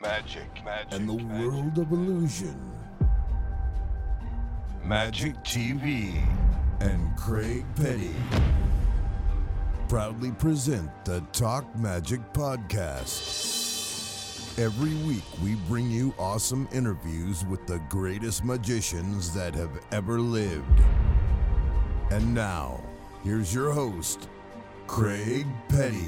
and the world of illusion. Magic TV and Craig Petty proudly present the Talk Magic Podcast. Every week we bring you awesome interviews with the greatest magicians that have ever lived. And now, here's your host, Craig Petty.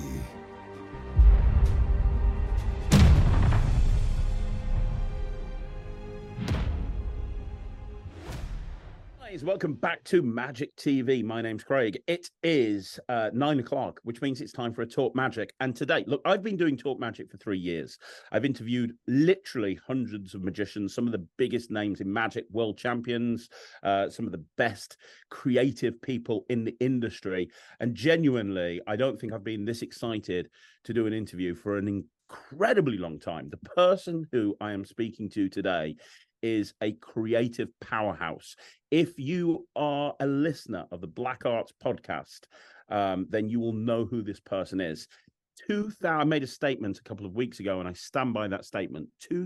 Welcome back to Magic TV. My name's Craig. It is 9 o'clock, which means it's time for a Talk Magic. And today, look, I've been doing Talk Magic for 3 years. I've interviewed literally hundreds of magicians, some of the biggest names in magic, world champions, some of the best creative people in the industry. And genuinely, I don't think I've been this excited to do an interview for an incredibly long time. The person who I am speaking to today is a creative powerhouse. If you are a listener of the Black Arts podcast, then you will know who this person is. I made a statement a couple of weeks ago, and I stand by that statement.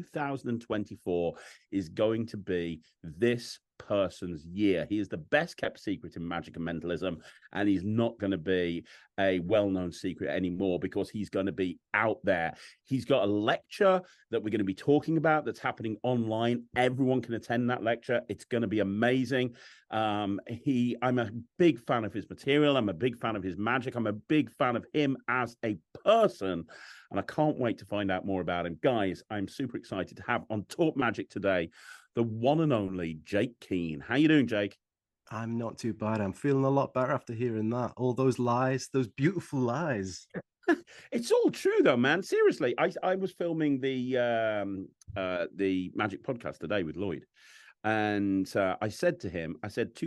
2024 is going to be this person's year. He is the best kept secret in magic and mentalism, and he's not going to be a well-known secret anymore because he's going to be out there. He's got a lecture that we're going to be talking about that's happening online. Everyone can attend that lecture. It's going to be amazing. I'm a big fan of his material. I'm a big fan of his magic. I'm a big fan of him as a person, and I can't wait to find out more about him. Guys, I'm super excited to have on Talk Magic today the one and only Jake Keane. How you doing, Jake? I'm not too bad. I'm feeling a lot better after hearing that. All those lies, those beautiful lies. It's all true, though, man. Seriously, I was filming the Magic podcast today with Lloyd, and I said to him,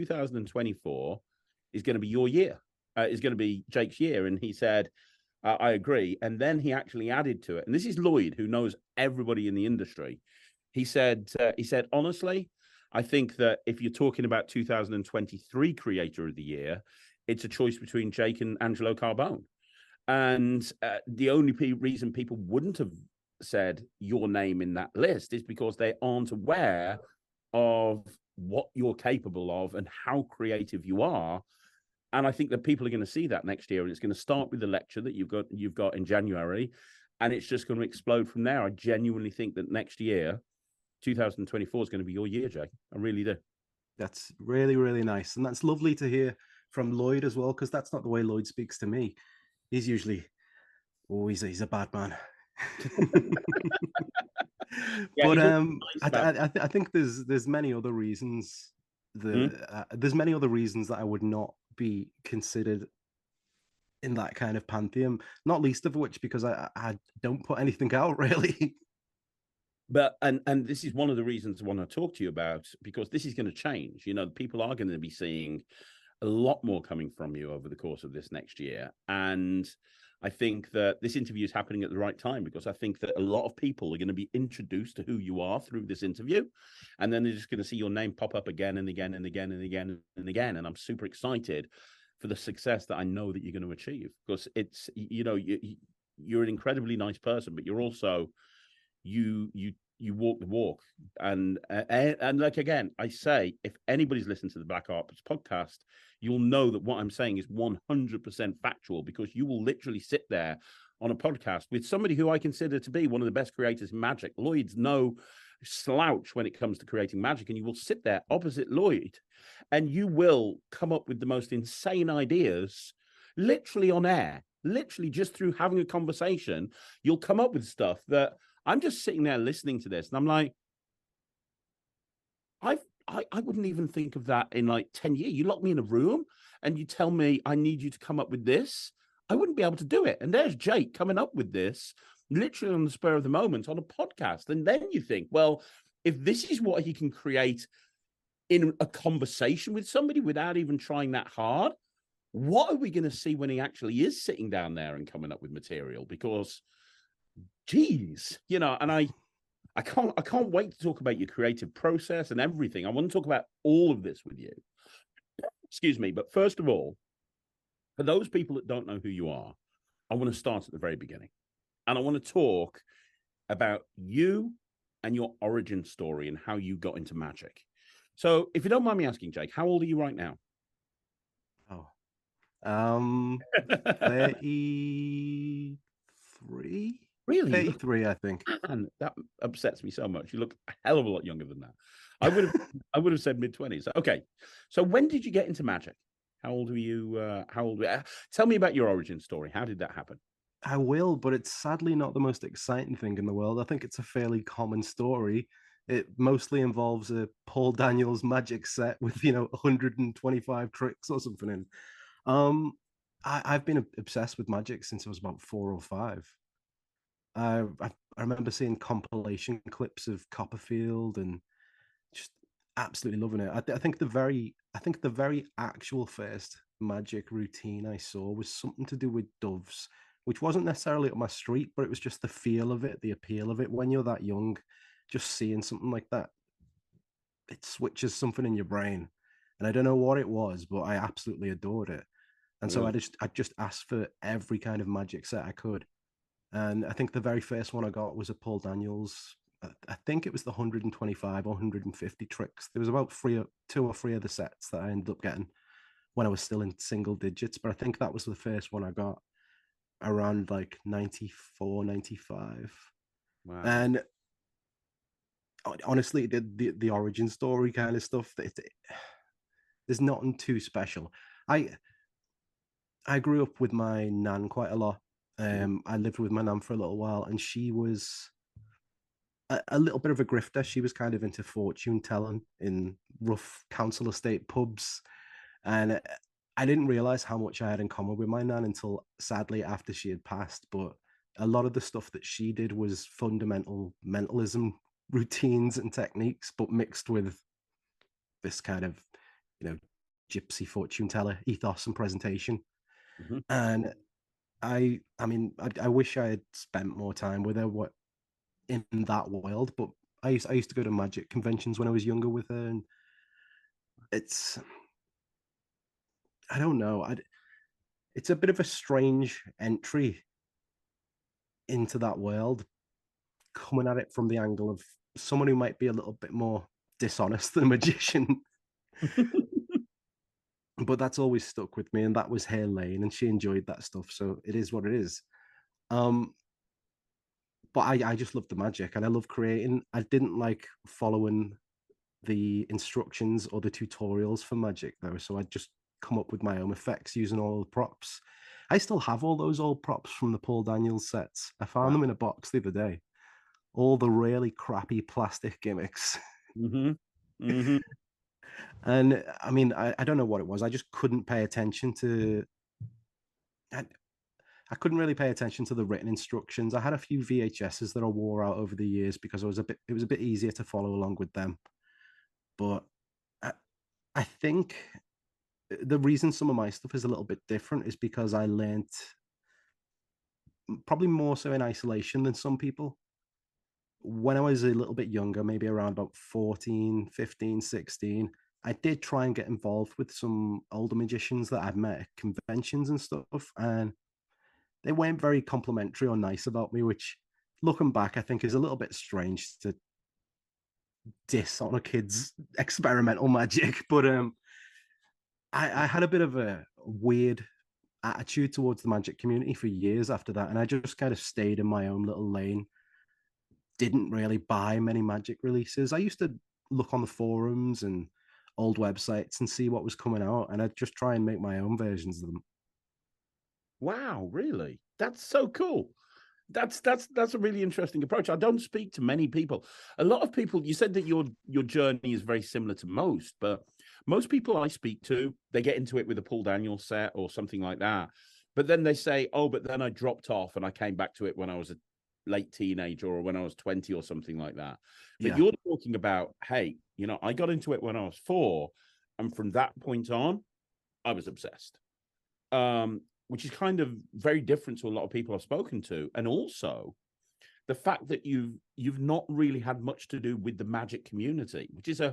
2024 is going to be your year. Is going to be Jake's year, and he said, I agree. And then he actually added to it, and this is Lloyd, who knows everybody in the industry. He said, honestly, I think that if you're talking about 2023 Creator of the Year, it's a choice between Jake and Angelo Carbone. And the only reason people wouldn't have said your name in that list is because they aren't aware of what you're capable of and how creative you are. And I think that people are going to see that next year. And it's going to start with the lecture that you've got in January. And it's just going to explode from there. I genuinely think that next year, 2024 is going to be your year, Jake. I really do. That's really, really nice. And that's lovely to hear from Lloyd as well, because that's not the way Lloyd speaks to me. He's usually, he's a bad man. But I think there's many other reasons. There's many other reasons that I would not be considered in that kind of pantheon, not least of which because I don't put anything out, really. But and this is one of the reasons I want to talk to you about, because this is going to change. You know, people are going to be seeing a lot more coming from you over the course of this next year. And I think that this interview is happening at the right time, because I think that a lot of people are going to be introduced to who you are through this interview. And then they're just going to see your name pop up again and again and again and again and again. And I'm super excited for the success that I know that you're going to achieve, because it's, you know, you're an incredibly nice person, but you're also, you walk the walk. And like, again, I say, if anybody's listened to the Black Arts podcast, you'll know that what I'm saying is 100% factual, because you will literally sit there on a podcast with somebody who I consider to be one of the best creators in magic. Lloyd's no slouch when it comes to creating magic, and you will sit there opposite Lloyd and you will come up with the most insane ideas literally on air, literally just through having a conversation. You'll come up with stuff that I'm just sitting there listening to this, and I'm like, I wouldn't even think of that in like 10 years. You lock me in a room and you tell me I need you to come up with this. I wouldn't be able to do it. And there's Jake coming up with this literally on the spur of the moment on a podcast. And then you think, well, if this is what he can create in a conversation with somebody without even trying that hard, what are we going to see when he actually is sitting down there and coming up with material? Because geez, you know, and I can't wait to talk about your creative process and everything. I want to talk about all of this with you. Excuse me. But first of all, for those people that don't know who you are, I want to start at the very beginning. And I want to talk about you and your origin story and how you got into magic. So, if you don't mind me asking, Jake, how old are you right now? Oh, 33? Really? 33, I think. And that upsets me so much. You look a hell of a lot younger than that. I would have said mid-20s. Okay. So when did you get into magic? How old were you? Tell me about your origin story. How did that happen? I will, but it's sadly not the most exciting thing in the world. I think it's a fairly common story. It mostly involves a Paul Daniels magic set with 125 tricks or something in. Um, I've been obsessed with magic since I was about 4 or 5. I remember seeing compilation clips of Copperfield and just absolutely loving it. I think the very actual first magic routine I saw was something to do with doves, which wasn't necessarily up my street, but it was just the feel of it, the appeal of it. When you're that young, just seeing something like that, it switches something in your brain. And I don't know what it was, but I absolutely adored it. And so Really? I just asked for every kind of magic set I could. And I think the very first one I got was a Paul Daniels. I think it was the 125 or 150 tricks. There was about 2 or 3 of the sets that I ended up getting when I was still in single digits, but I think that was the first one I got around like 94, 95. Wow. And honestly, the origin story kind of stuff, there's nothing too special. I grew up with my nan quite a lot. I lived with my nan for a little while, and she was a little bit of a grifter. She was kind of into fortune telling in rough council estate pubs. And I didn't realize how much I had in common with my nan until sadly after she had passed. But a lot of the stuff that she did was fundamental mentalism routines and techniques, but mixed with this kind of, you know, gypsy fortune teller ethos and presentation. Mm-hmm. And I mean, I wish I had spent more time with her. What in that world, but I used to go to magic conventions when I was younger with her, and it's I don't know, it's a bit of a strange entry into that world, coming at it from the angle of someone who might be a little bit more dishonest than a magician. But that's always stuck with me, and that was her lane, and she enjoyed that stuff, so it is what it is. Um, but I just love the magic, and I love creating. I didn't like following the instructions or the tutorials for magic though, so I just come up with my own effects using all the props. I still have all those old props from the Paul Daniels sets. I found them in a box the other day. All the really crappy plastic gimmicks. Mm-hmm. Mm-hmm. And I mean, I don't know what it was. I just couldn't pay attention to. I couldn't really pay attention to the written instructions. I had a few VHSs that I wore out over the years because it was a bit easier to follow along with them. But I think the reason some of my stuff is a little bit different is because I learned probably more so in isolation than some people. When I was a little bit younger, maybe around about 14, 15, 16, I did try and get involved with some older magicians that I'd met at conventions and stuff. And they weren't very complimentary or nice about me, which looking back, I think is a little bit strange to diss on a kid's experimental magic. But I had a bit of a weird attitude towards the magic community for years after that, and I just kind of stayed in my own little lane. Didn't really buy many magic releases. I used to look on the forums and old websites and see what was coming out, and I'd just try and make my own versions of them. Wow, really? That's so cool. That's a really interesting approach. I don't speak to many people. A lot of people, you said that your journey is very similar to most, but most people I speak to, they get into it with a Paul Daniels set or something like that. But then they say, oh, but then I dropped off and I came back to it when I was a late teenager or when I was 20 or something like that. But Yeah. you're talking about, hey, I got into it when I was 4, and from that point on, I was obsessed. Which is kind of very different to a lot of people I've spoken to. And also the fact that you've not really had much to do with the magic community, which is a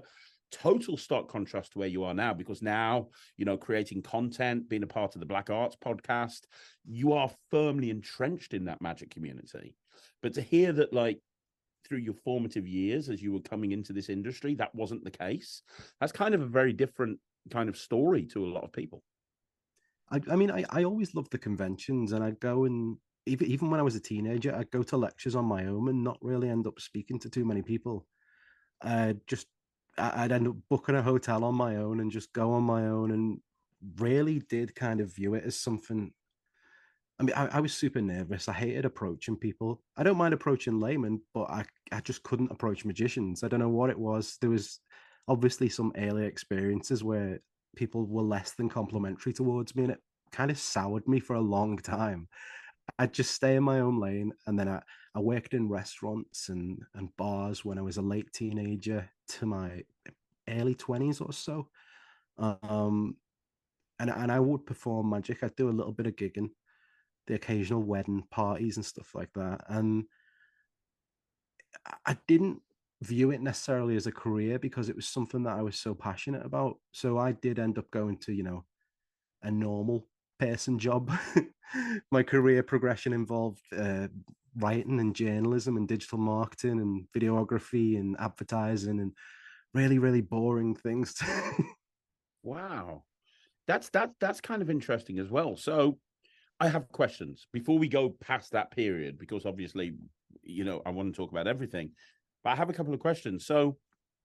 total stark contrast to where you are now, because now, you know, creating content, being a part of the Black Arts podcast, you are firmly entrenched in that magic community. But to hear that, like, through your formative years as you were coming into this industry, that wasn't the case, that's kind of a very different kind of story to a lot of people. I mean, I always loved the conventions, and I'd go, and even when I was a teenager, I'd go to lectures on my own and not really end up speaking to too many people. I'd end up booking a hotel on my own and just go on my own, and really did kind of view it as something. I mean, I was super nervous. I hated approaching people. I don't mind approaching laymen, but I just couldn't approach magicians. I don't know what it was. There was obviously some early experiences where people were less than complimentary towards me, and it kind of soured me for a long time. I'd just stay in my own lane, and then I worked in restaurants and bars when I was a late teenager to my early 20s or so. And I would perform magic. I'd do a little bit of gigging, the occasional wedding parties and stuff like that. And I didn't view it necessarily as a career because it was something that I was so passionate about. So I did end up going to, you know, a normal person job. My career progression involved writing and journalism and digital marketing and videography and advertising and really, really boring things. Wow. That's kind of interesting as well. So I have questions before we go past that period, because obviously, you know, I want to talk about everything, but I have a couple of questions. So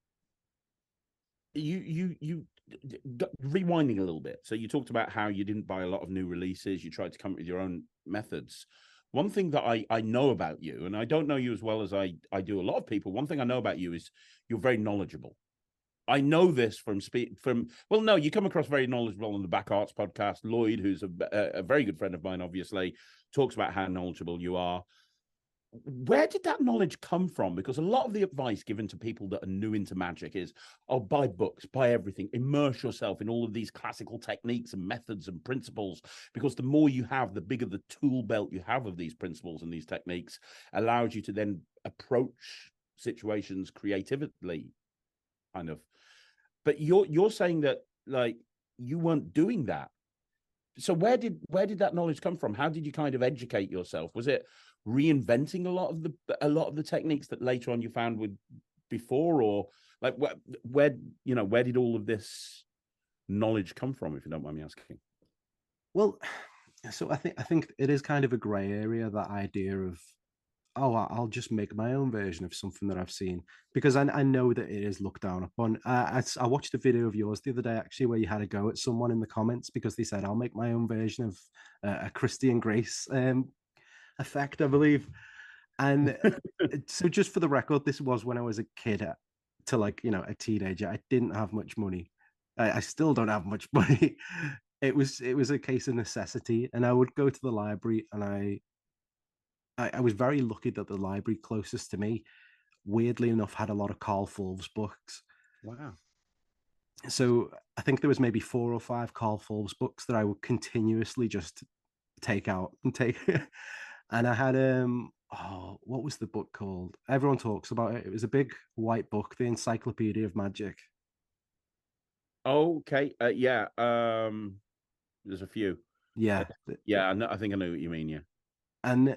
you rewinding a little bit. So you talked about how you didn't buy a lot of new releases. You tried to come up with your own methods. One thing that I know about you, and I don't know you as well as I do a lot of people. One thing I know about you is you're very knowledgeable. I know this from well, no, you come across very knowledgeable on the Back Arts podcast. Lloyd, who's a very good friend of mine, obviously, talks about how knowledgeable you are. Where did that knowledge come from? Because a lot of the advice given to people that are new into magic is, oh, buy books, buy everything, immerse yourself in all of these classical techniques and methods and principles, because the more you have, the bigger the tool belt you have of these principles and these techniques allows you to then approach situations creatively, kind of. But you're saying that, like, you weren't doing that. So where did that knowledge come from? How did you kind of educate yourself? Was it reinventing a lot of the techniques that later on you found with before, or like where did all of this knowledge come from, if you don't mind me asking? Well, so I think it is kind of a gray area, that idea of, oh, I'll just make my own version of something that I've seen, because I know that it is looked down upon. I watched a video of yours the other day, actually, where you had a go at someone in the comments because they said, I'll make my own version of a Christian Grace effect, I believe. And so just for the record, this was when I was a kid to, like, you know, a teenager. I didn't have much money. I still don't have much money. It was a case of necessity. And I would go to the library, and I was very lucky that the library closest to me, weirdly enough, had a lot of Carl Fulves books. Wow. So I think there was maybe 4 or 5 Carl Fulves books that I would continuously just take out and take. And I had what was the book called? Everyone talks about it. It was a big white book, the Encyclopedia of Magic. Okay. Yeah. There's a few. Yeah. Yeah. I think I know what you mean. Yeah. And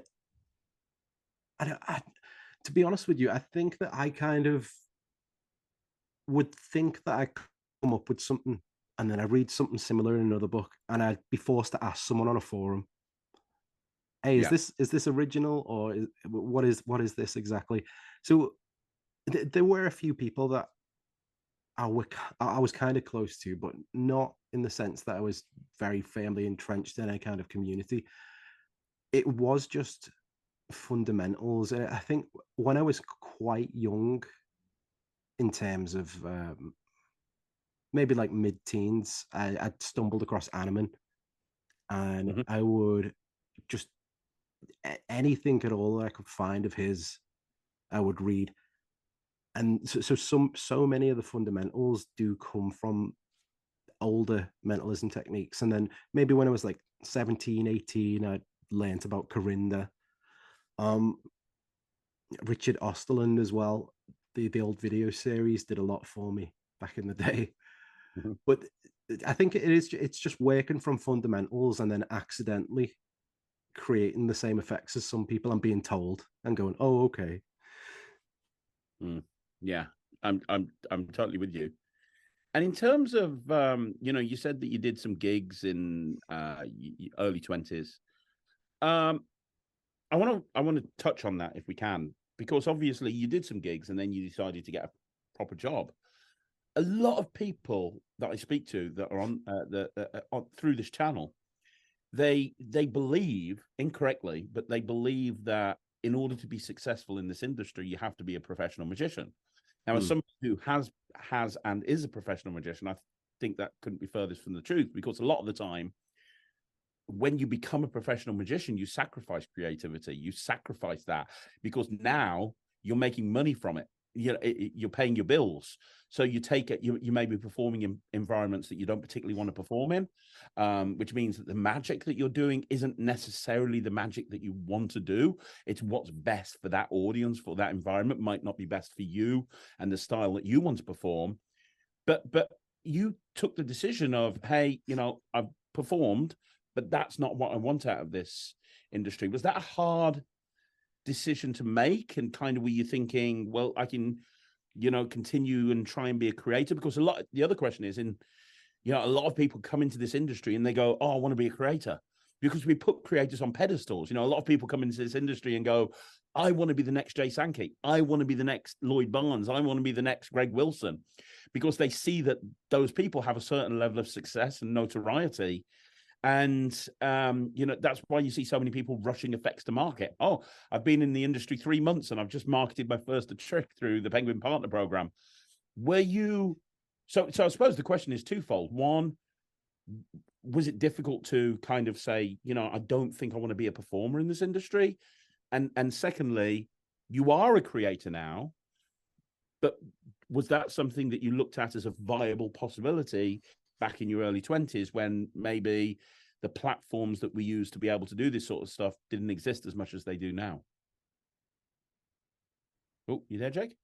to be honest with you, I think that I kind of would think that I come up with something, and then I read something similar in another book, and I'd be forced to ask someone on a forum, hey, is this original, or what is this exactly? So there were a few people that I was kind of close to, but not in the sense that I was very firmly entrenched in a kind of community. It was just fundamentals. And I think when I was quite young, in terms of maybe like mid-teens, I'd stumbled across Animan, and I would just anything at all that I could find of his, I would read. And so many of the fundamentals do come from older mentalism techniques. And then maybe when I was like 17, 18, I learned about Corinda. Richard Osterland as well. The old video series did a lot for me. back in the day. Mm-hmm. But I think it's just working from fundamentals and then accidentally creating the same effects as some people and being told and going, oh, okay. Yeah, I'm totally with you. And in terms of you said that you did some gigs in early 20s. I want to touch on that if we can, because obviously you did some gigs and then you decided to get a proper job. A lot of people that I speak to that are on through this channel, they believe incorrectly, but they believe that in order to be successful in this industry, you have to be a professional magician. Now, as somebody who has and is a professional magician, I think that couldn't be furthest from the truth, because a lot of the time, when you become a professional magician, you sacrifice creativity. You sacrifice that because now you're making money from it. You're paying your bills. So you take it, you may be performing in environments that you don't particularly want to perform in, which means that the magic that you're doing isn't necessarily the magic that you want to do. It's what's best for that audience, for that environment, might not be best for you and the style that you want to perform. But you took the decision of, hey, I've performed, but that's not what I want out of this industry. Was that a hard decision to make? And kind of were you thinking, well, I can, continue and try and be a creator? Because the other question is, a lot of people come into this industry and they go, oh, I want to be a creator, because we put creators on pedestals. A lot of people come into this industry and go, I want to be the next Jay Sankey. I want to be the next Lloyd Barnes. I want to be the next Greg Wilson, because they see that those people have a certain level of success and notoriety. And, that's why you see so many people rushing effects to market. Oh, I've been in the industry 3 months and I've just marketed my first trick through the Penguin Partner Program. Were you... So I suppose the question is twofold. One, was it difficult to kind of say, I don't think I want to be a performer in this industry? And secondly, you are a creator now, but was that something that you looked at as a viable possibility back in your early 20s, when maybe the platforms that we use to be able to do this sort of stuff didn't exist as much as they do now? Oh, you there, Jake?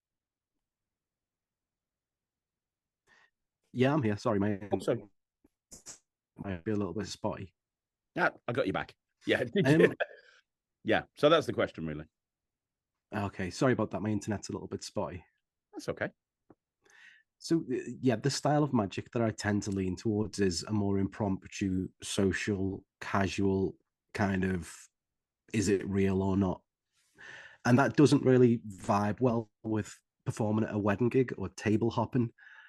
Yeah, I'm here. Sorry, mate. Also, might be a little bit spotty. Yeah, I got you back. Yeah. Yeah. So that's the question, really. Okay. Sorry about that. My internet's a little bit spotty. That's okay. So, yeah, the style of magic that I tend to lean towards is a more impromptu, social, casual kind of, is it real or not? And that doesn't really vibe well with performing at a wedding gig or table hopping.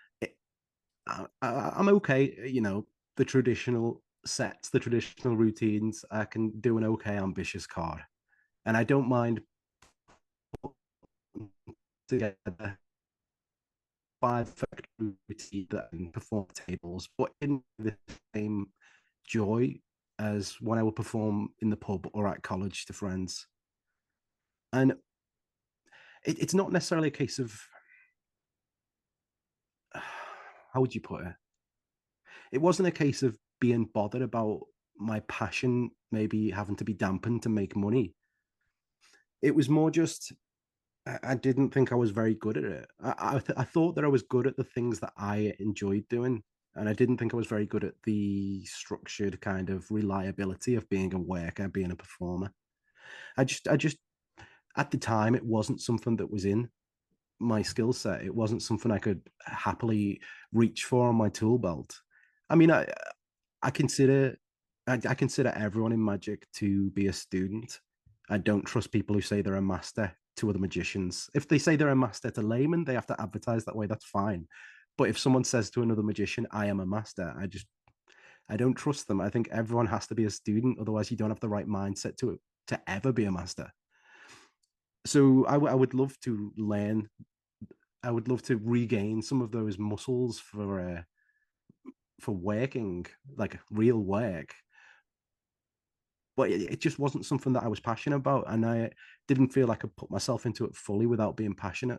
I'm okay, the traditional sets, the traditional routines. I can do an okay ambitious card, and I don't mind together 5 routines that can perform tables, but in the same joy as when I would perform in the pub or at college to friends. And it's not necessarily a case of, how would you put it? It wasn't a case of being bothered about my passion maybe having to be dampened to make money. It was more just, I didn't think I was very good at it. I thought that I was good at the things that I enjoyed doing, and I didn't think I was very good at the structured kind of reliability of being a worker, being a performer. I just at the time, it wasn't something that was in my skill set. It wasn't something I could happily reach for on my tool belt. I mean, I consider everyone in magic to be a student. I don't trust people who say they're a master to other magicians. If they say they're a master to laymen, they have to advertise that way. That's fine. But if someone says to another magician, I am a master, I don't trust them. I think everyone has to be a student. Otherwise, you don't have the right mindset to ever be a master. So I would love to learn. I would love to regain some of those muscles for working, like real work. But it just wasn't something that I was passionate about, and I didn't feel I could put myself into it fully without being passionate.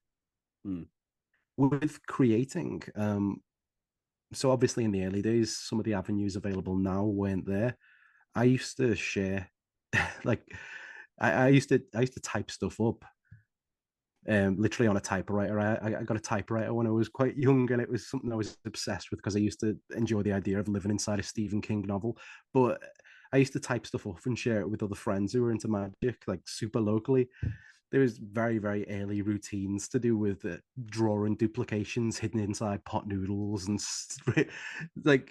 With creating, so obviously in the early days, some of the avenues available now weren't there. I used to share, like, I used to type stuff up literally on a typewriter. I got a typewriter when I was quite young, and it was something I was obsessed with because I used to enjoy the idea of living inside a Stephen King novel. But I used to type stuff up and share it with other friends who were into magic, like super locally. There was very, very early routines to do with drawing duplications hidden inside pot noodles and like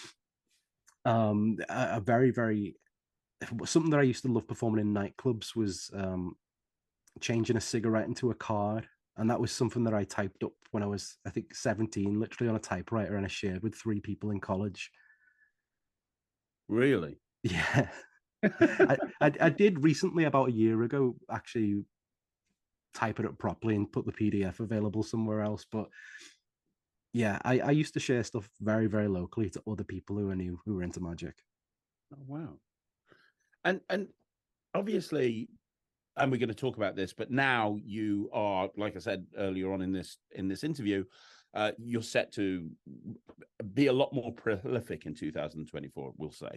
a very, very something that I used to love performing in nightclubs was changing a cigarette into a card. And that was something that I typed up when I was, I think, 17, literally on a typewriter, and I shared with 3 people in college. Really? Yeah. I did recently, about a year ago, actually type it up properly and put the PDF available somewhere else. But yeah, I used to share stuff very, very locally to other people who I knew who were into magic. Oh, wow. And obviously, and we're going to talk about this, but now you are, like I said earlier on in this interview, you're set to be a lot more prolific in 2024, we'll say.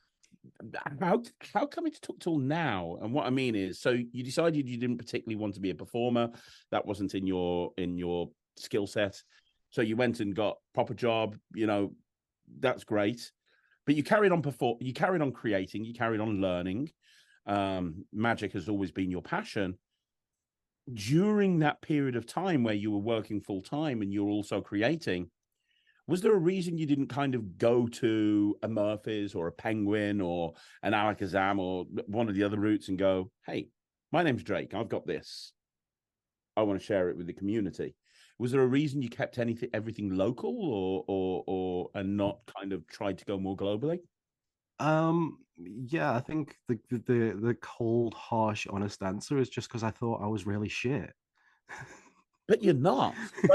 How come it took till now? And what I mean is, so you decided you didn't particularly want to be a performer. That wasn't in your skill set. So you went and got proper job. You know, that's great. But you carried on you carried on creating, you carried on learning. Magic has always been your passion. During that period of time where you were working full time and you were also creating, was there a reason you didn't kind of go to a Murphy's or a Penguin or an Alakazam or one of the other routes and go, hey, my name's Drake, I've got this, I want to share it with the community? Was there a reason you kept everything local or and not kind of tried to go more globally? Yeah, I think the cold, harsh, honest answer is just because I thought I was really shit. But you're not.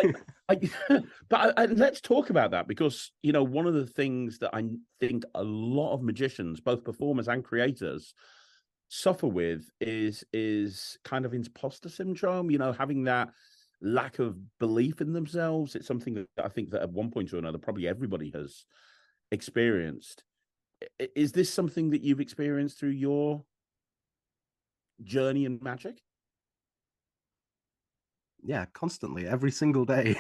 Let's talk about that, because you know, one of the things that I think a lot of magicians, both performers and creators, suffer with is kind of imposter syndrome. You know, having that lack of belief in themselves. It's something that I think that at one point or another, probably everybody has experienced. Is this something that you've experienced through your journey in magic? Yeah, constantly, every single day.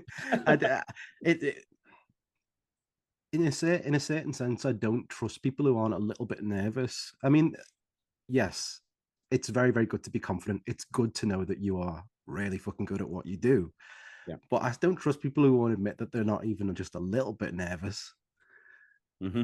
It in a certain sense, I don't trust people who aren't a little bit nervous. I mean, yes, it's very, very good to be confident. It's good to know that you are really fucking good at what you do. Yeah. But I don't trust people who won't admit that they're not even just a little bit nervous. Mm-hmm.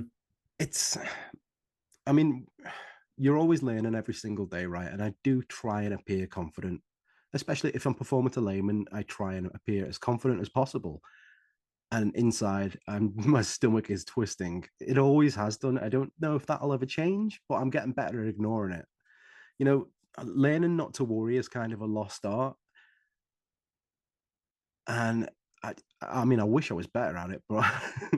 I mean, you're always learning every single day, right? And I do try and appear confident, especially if I'm performing to laymen. I try and appear as confident as possible. And inside, my stomach is twisting. It always has done. I don't know if that'll ever change, but I'm getting better at ignoring it. You know, learning not to worry is kind of a lost art. And I mean, I wish I was better at it, but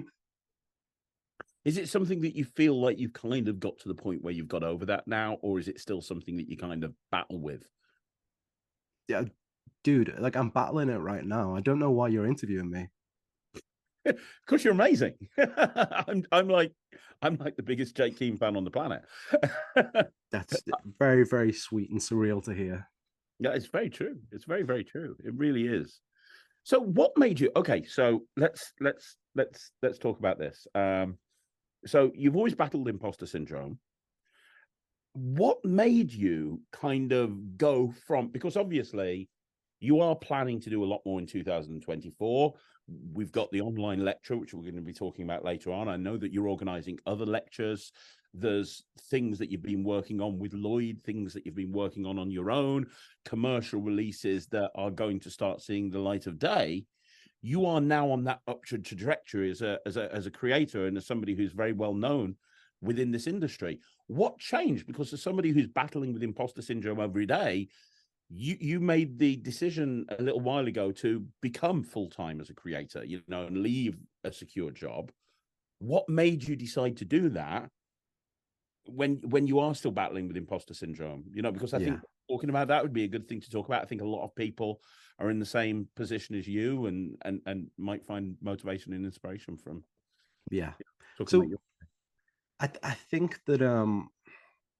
is it something that you feel like you've kind of got to the point where you've got over that now, or is it still something that you kind of battle with? Yeah, dude, like I'm battling it right now. I don't know why you're interviewing me. Because you're amazing. I'm like the biggest Jake Keane fan on the planet. That's very, very sweet and surreal to hear. Yeah, it's very true. It's very, very true. It really is. So what made you okay, so let's talk about this. So you've always battled imposter syndrome. What made you kind of go from, because obviously you are planning to do a lot more in 2024. We've got the online lecture, which we're going to be talking about later on. I know that you're organizing other lectures. There's things that you've been working on with Lloyd, things that you've been working on your own, commercial releases that are going to start seeing the light of day. You are now on that upward trajectory as a creator and as somebody who's very well known within this industry. What changed? Because as somebody who's battling with imposter syndrome every day, you made the decision a little while ago to become full-time as a creator, you know, and leave a secure job. What made you decide to do that when you are still battling with imposter syndrome? You know, because I think talking about that would be a good thing to talk about. I think a lot of people are in the same position as you and might find motivation and inspiration from. Yeah. So I think that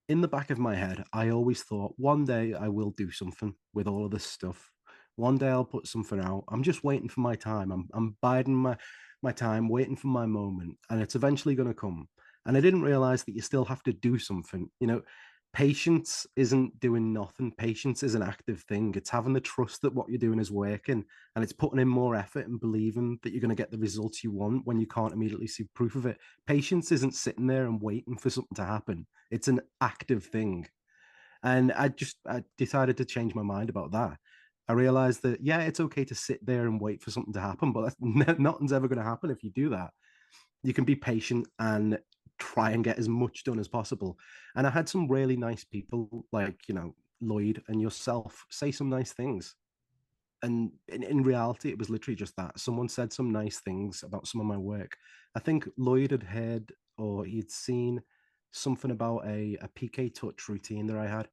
in the back of my head, I always thought one day I will do something with all of this stuff. One day I'll put something out. I'm just waiting for my time. I'm biding my time, waiting for my moment, and it's eventually going to come. And I didn't realize that you still have to do something. You know, patience isn't doing nothing. Patience is an active thing. It's having the trust that what you're doing is working, and it's putting in more effort and believing that you're going to get the results you want when you can't immediately see proof of it. Patience isn't sitting there and waiting for something to happen. It's an active thing. And I decided to change my mind about that. I realized that, yeah, it's okay to sit there and wait for something to happen, but nothing's ever going to happen if you do that. You can be patient and try and get as much done as possible. And I had some really nice people like, Lloyd and yourself say some nice things. And in reality, it was literally just that. Someone said some nice things about some of my work. I think Lloyd had heard or he'd seen something about a PK touch routine that I had.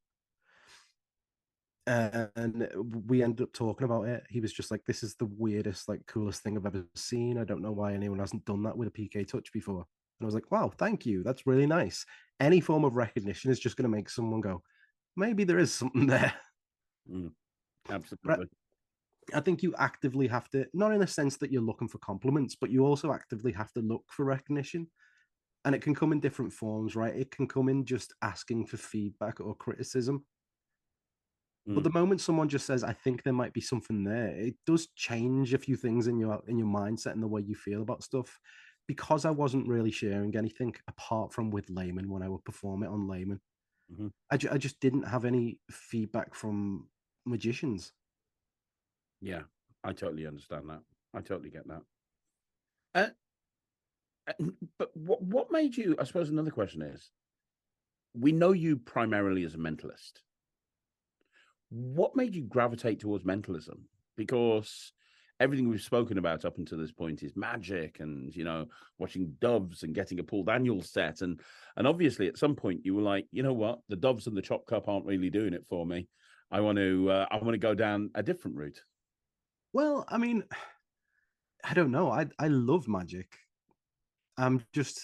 And we ended up talking about it. He was just like, "This is the weirdest, like, coolest thing I've ever seen. I don't know why anyone hasn't done that with a PK touch before." And I was like, "Wow, thank you. That's really nice." Any form of recognition is just going to make someone go, "Maybe there is something there." Absolutely. But I think you actively have to, not in a sense that you're looking for compliments, but you also actively have to look for recognition. And it can come in different forms, right? It can come in just asking for feedback or criticism. But the moment someone just says, "I think there might be something there," it does change a few things in your mindset and the way you feel about stuff. Because I wasn't really sharing anything apart from with Layman when I would perform it on Layman. Mm-hmm. I just didn't have any feedback from magicians. Yeah, I totally understand that. I totally get that. Uh, but what made you? I suppose another question is: we know you primarily as a mentalist. What made you gravitate towards mentalism? Because everything we've spoken about up until this point is magic and watching doves and getting a Paul Daniels set. And obviously at some point you were like, you know what, the doves and the chop cup aren't really doing it for me. I want to go down a different route. Well, I mean, I don't know. I love magic. I'm just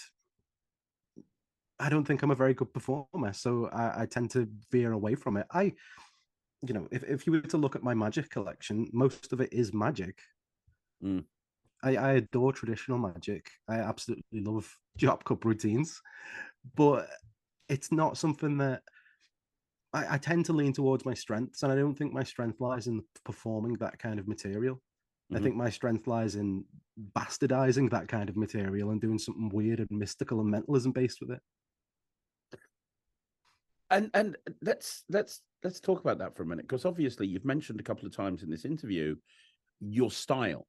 I don't think I'm a very good performer, so I tend to veer away from it. If you were to look at my magic collection, most of it is magic. Mm. I adore traditional magic. I absolutely love chop cup routines, but it's not something that I tend to lean towards my strengths, and I don't think my strength lies in performing that kind of material. I Mm-hmm. think my strength lies in bastardizing that kind of material and doing something weird and mystical and mentalism based with it. And let's talk about that for a minute, because obviously you've mentioned a couple of times in this interview your style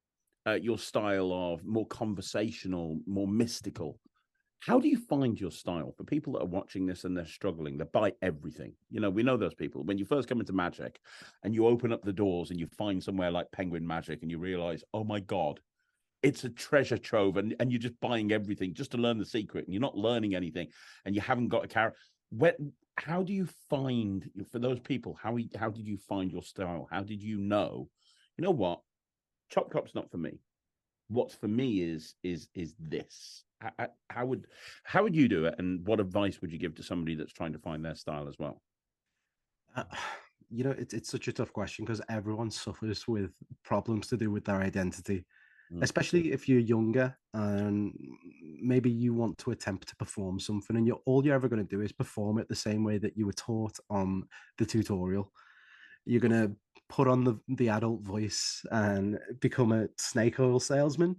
of more conversational, more mystical. How do you find your style? For people that are watching this and they're struggling, they buy everything. We know those people. When you first come into magic and you open up the doors and you find somewhere like Penguin Magic and you realize, oh my God, it's a treasure trove, and you're just buying everything just to learn the secret, and you're not learning anything, and you haven't got a character. How do you find, for those people, how did you find your style? How did you know, you know what, chop cup's not for me? What's for me is this. How would you do it, and what advice would you give to somebody that's trying to find their style as well? Uh, it's such a tough question because everyone suffers with problems to do with their identity, especially if you're younger and maybe you want to attempt to perform something and all you're ever going to do is perform it the same way that you were taught on the tutorial. You're going to put on the adult voice and become a snake oil salesman.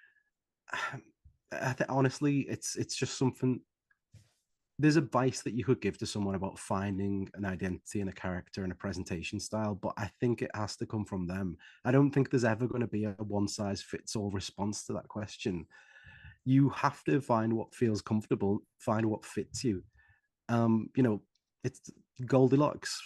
Honestly, it's just something. There's advice that you could give to someone about finding an identity and a character and a presentation style, but I think it has to come from them. I don't think there's ever going to be a one size fits all response to that question. You have to find what feels comfortable, find what fits you. It's Goldilocks.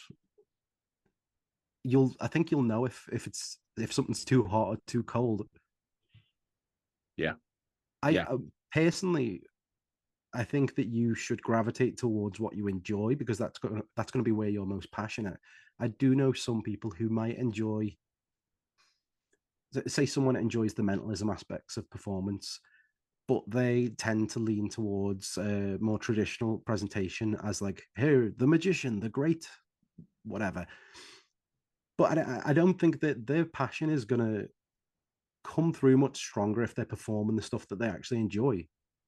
I think you'll know if something's too hot or too cold. Yeah. I personally, I think that you should gravitate towards what you enjoy because that's going to be where you're most passionate. I do know some people who might enjoy, say, someone enjoys the mentalism aspects of performance. but they tend to lean towards a more traditional presentation as like, here, the magician, the great, whatever. But I don't think that their passion is going to come through much stronger if they're performing the stuff that they actually enjoy,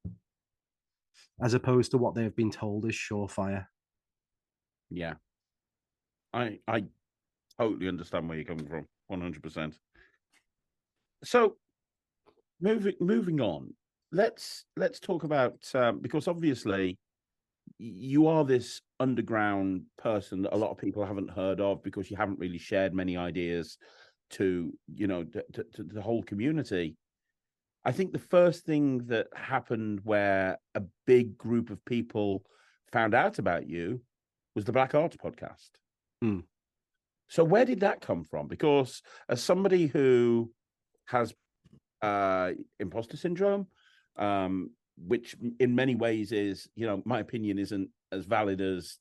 as opposed to what they've been told is surefire. Yeah. I totally understand where you're coming from, 100%. So moving on, let's talk about because obviously you are this underground person that a lot of people haven't heard of because you haven't really shared many ideas to to the whole community. I think the first thing that happened where a big group of people found out about you was the Black Arts podcast. Mm. So where did that come from? Because as somebody who has imposter syndrome, which in many ways is, my opinion isn't as valid as,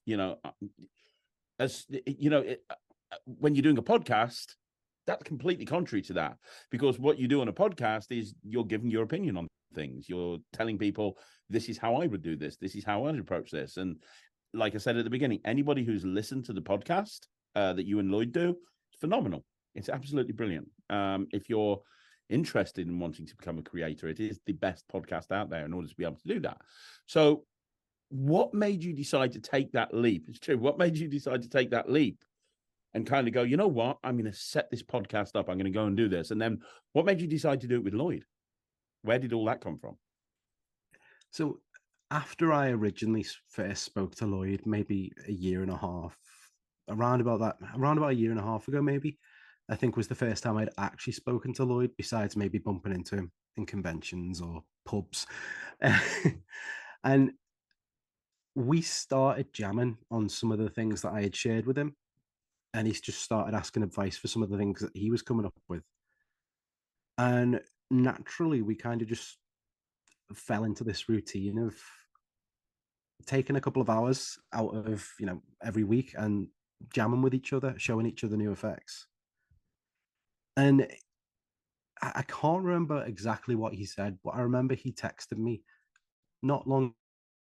when you're doing a podcast, that's completely contrary to that, because what you do on a podcast is you're giving your opinion on things. You're telling people, this is how I would do this. This is how I'd approach this. And like I said at the beginning, anybody who's listened to the podcast that you and Lloyd do, it's phenomenal. It's absolutely brilliant. If you're interested in wanting to become a creator, it is the best podcast out there in order to be able to do that. So what made you decide to take that leap? It's true. What made you decide to take that leap and kind of go, you know what, I'm going to set this podcast up. I'm going to go and do this. And then what made you decide to do it with Lloyd? Where did all that come from? So after I originally first spoke to Lloyd, maybe a year and a half, around about a year and a half ago, maybe, I think was the first time I'd actually spoken to Lloyd, besides maybe bumping into him in conventions or pubs. And we started jamming on some of the things that I had shared with him. And he's just started asking advice for some of the things that he was coming up with. And naturally, we kind of just fell into this routine of taking a couple of hours out of, every week and jamming with each other, showing each other new effects. And I can't remember exactly what he said, but I remember he texted me not long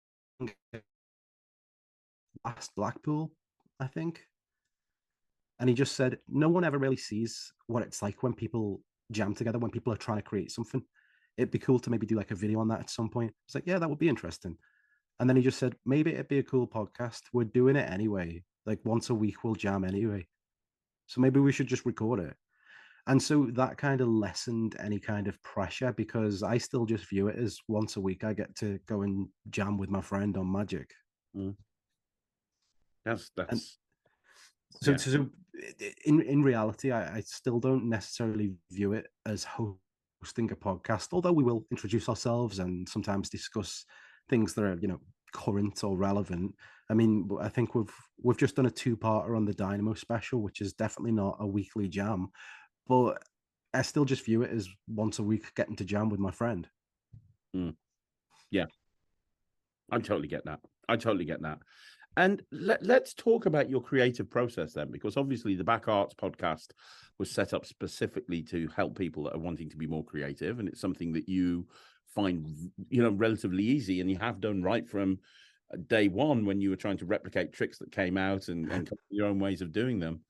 past Blackpool, I think. And he just said, no one ever really sees what it's like when people jam together, when people are trying to create something. It'd be cool to maybe do like a video on that at some point. It's like, yeah, that would be interesting. And then he just said, maybe it'd be a cool podcast. We're doing it anyway. Like once a week, we'll jam anyway. So maybe we should just record it. And so that kind of lessened any kind of pressure, because I still just view it as once a week I get to go and jam with my friend on Magic. Mm. That's so in reality, I still don't necessarily view it as hosting a podcast, although we will introduce ourselves and sometimes discuss things that are, current or relevant. I mean, I think we've just done a 2-parter on the Dynamo special, which is definitely not a weekly jam, but I still just view it as once a week getting to jam with my friend. Mm. Yeah, I totally get that. And let's talk about your creative process then, because obviously the Black Arts podcast was set up specifically to help people that are wanting to be more creative. And it's something that you find, relatively easy, and you have done right from day one when you were trying to replicate tricks that came out and come up with your own ways of doing them.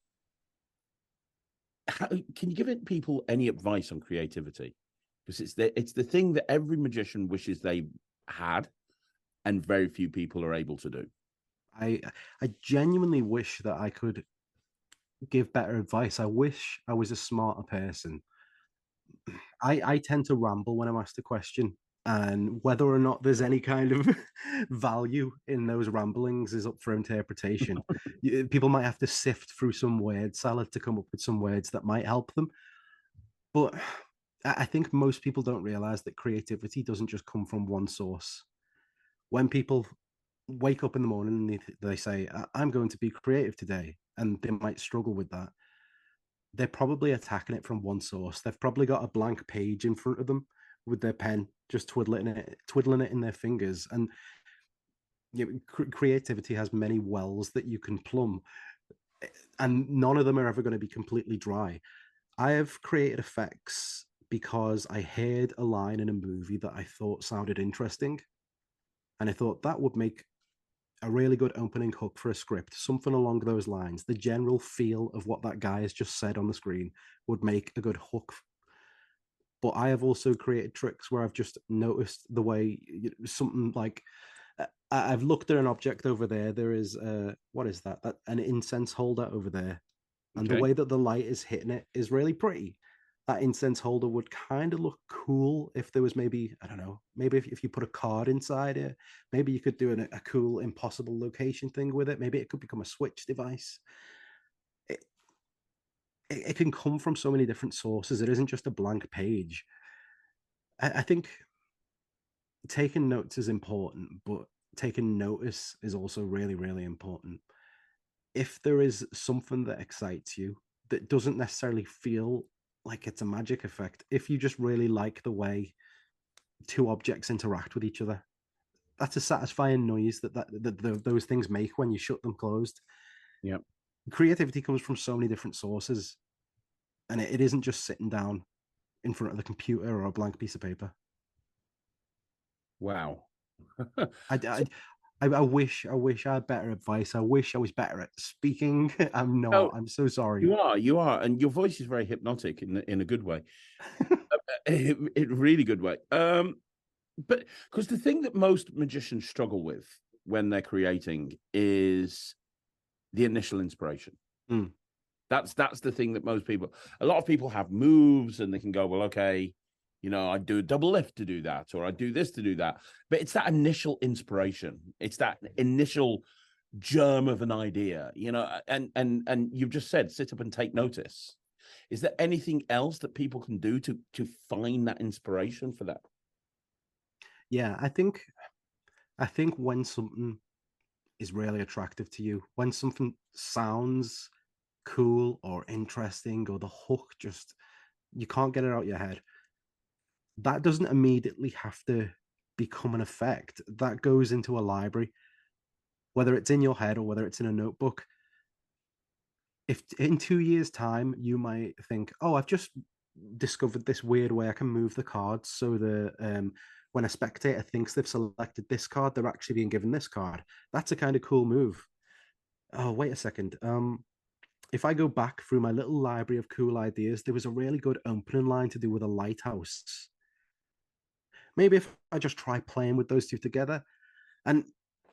Can you give people any advice on creativity? Because it's the thing that every magician wishes they had, and very few people are able to do. I genuinely wish that I could give better advice. I wish I was a smarter person. I tend to ramble when I'm asked a question, and whether or not there's any kind of value in those ramblings is up for interpretation. People might have to sift through some word salad to come up with some words that might help them. But I think most people don't realize that creativity doesn't just come from one source. When people wake up in the morning and they say, I'm going to be creative today, and they might struggle with that, they're probably attacking it from one source. They've probably got a blank page in front of them with their pen, just twiddling it in their fingers. And creativity has many wells that you can plumb, and none of them are ever going to be completely dry. I have created effects because I heard a line in a movie that I thought sounded interesting. And I thought that would make a really good opening hook for a script, something along those lines. The general feel of what that guy has just said on the screen would make a good hook. But I have also created tricks where I've just noticed the way something like I've looked at an object over there. There is what is that? An incense holder over there, and the way that the light is hitting it is really pretty. That incense holder would kind of look cool if there was maybe, I don't know, maybe if you put a card inside it, maybe you could do a cool impossible location thing with it. Maybe it could become a Switch device. It can come from so many different sources. It isn't just a blank page. I think taking notes is important, but taking notice is also really, really important. If there is something that excites you that doesn't necessarily feel like it's a magic effect, if you just really like the way two objects interact with each other, that's a satisfying noise that those things make when you shut them closed. Yeah. Creativity comes from so many different sources, and it isn't just sitting down in front of the computer or a blank piece of paper. Wow. I wish I had better advice. I wish I was better at speaking. I'm not. No, I'm so sorry. You are, and your voice is very hypnotic in a good way, in really good way. But because the thing that most magicians struggle with when they're creating is the initial inspiration. Mm. That's the thing that a lot of people have moves and they can go, well, okay, I do a double lift to do that, or I do this to do that. But it's that initial inspiration. It's that initial germ of an idea, and you've just said, sit up and take notice. Is there anything else that people can do to find that inspiration for that? Yeah, I think when something is really attractive to you, when something sounds cool or interesting, or the hook just, you can't get it out of your head, that doesn't immediately have to become an effect. That goes into a library, whether it's in your head or whether it's in a notebook. If in 2 years' time you might think, oh, I've just discovered this weird way I can move the cards so that when a spectator thinks they've selected this card, they're actually being given this card. That's a kind of cool move. Oh, wait a second. If I go back through my little library of cool ideas, there was a really good opening line to do with a lighthouse. Maybe if I just try playing with those two together. And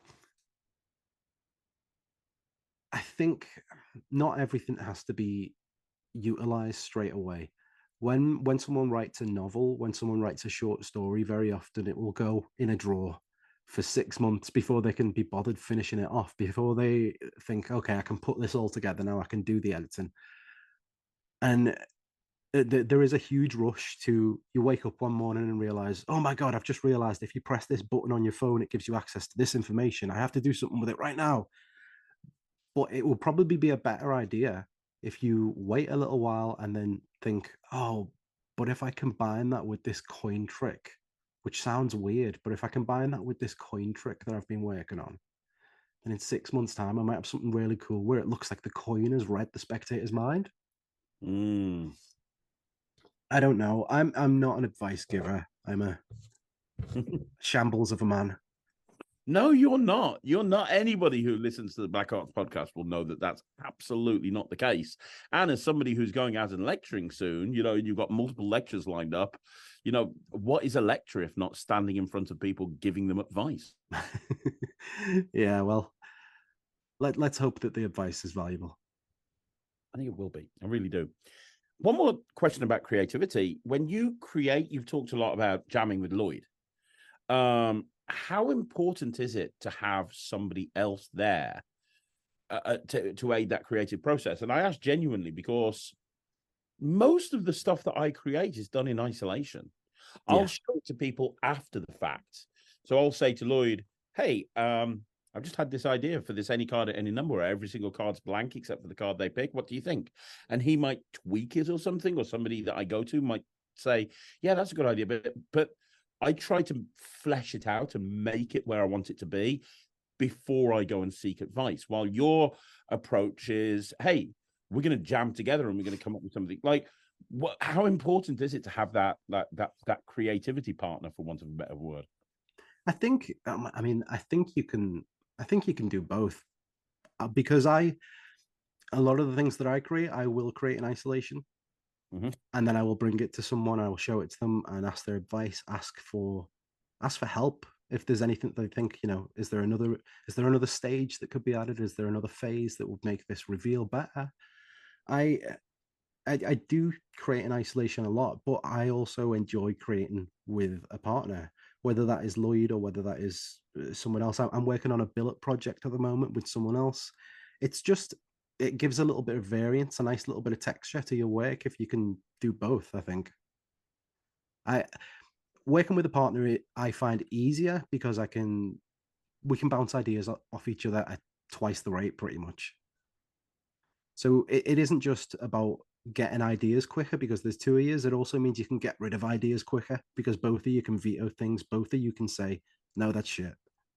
I think not everything has to be utilized straight away. When someone writes a novel, when someone writes a short story, very often it will go in a drawer for 6 months before they can be bothered finishing it off, before they think, okay, I can put this all together now, I can do the editing. And there is a huge rush to, you wake up one morning and realize, oh my God, I've just realized if you press this button on your phone, it gives you access to this information. I have to do something with it right now. But it will probably be a better idea if you wait a little while and then think, oh, but if I combine that with this coin trick, which sounds weird, but if I combine that with this coin trick that I've been working on, then in 6 months' time, I might have something really cool where it looks like the coin has read the spectator's mind. I don't know. I'm not an advice giver. I'm a shambles of a man. No, you're not. You're not. Anybody who listens to the Black Arts podcast will know that that's absolutely not the case. And as somebody who's going out and lecturing soon, you've got multiple lectures lined up. What is a lecture if not standing in front of people giving them advice? Yeah, well, let's hope that the advice is valuable. I think it will be. I really do. One more question about creativity. When you create, you've talked a lot about jamming with Lloyd. How important is it to have somebody else there to aid that creative process? And I ask genuinely because most of the stuff that I create is done in isolation. Yeah. I'll show it to people after the fact. So I'll say to Lloyd, hey, I've just had this idea for this any card at any number where every single card's blank except for the card they pick. What do you think? And he might tweak it or something, or somebody that I go to might say, yeah, that's a good idea. But I try to flesh it out and make it where I want it to be before I go and seek advice. While your approach is, hey, we're going to jam together and we're going to come up with something. Like, how important is it to have that creativity partner, for want of a better word? I think, I think you can do both, because a lot of the things that I create, I will create in isolation, and then I will bring it to someone, I will show it to them and ask their advice, ask for help. If there's anything they think, is there another stage that could be added? Is there another phase that would make this reveal better? I do create in isolation a lot, but I also enjoy creating with a partner, whether that is Lloyd or whether that is someone else. I'm working on a billet project at the moment with someone else. It gives a little bit of variance, a nice little bit of texture to your work if you can do both, I think. I Working with a partner, I find easier because we can bounce ideas off each other at twice the rate, pretty much. So it isn't just about getting ideas quicker because there's two of you. It also means you can get rid of ideas quicker because both of you can veto things. Both of you can say, no, that's shit.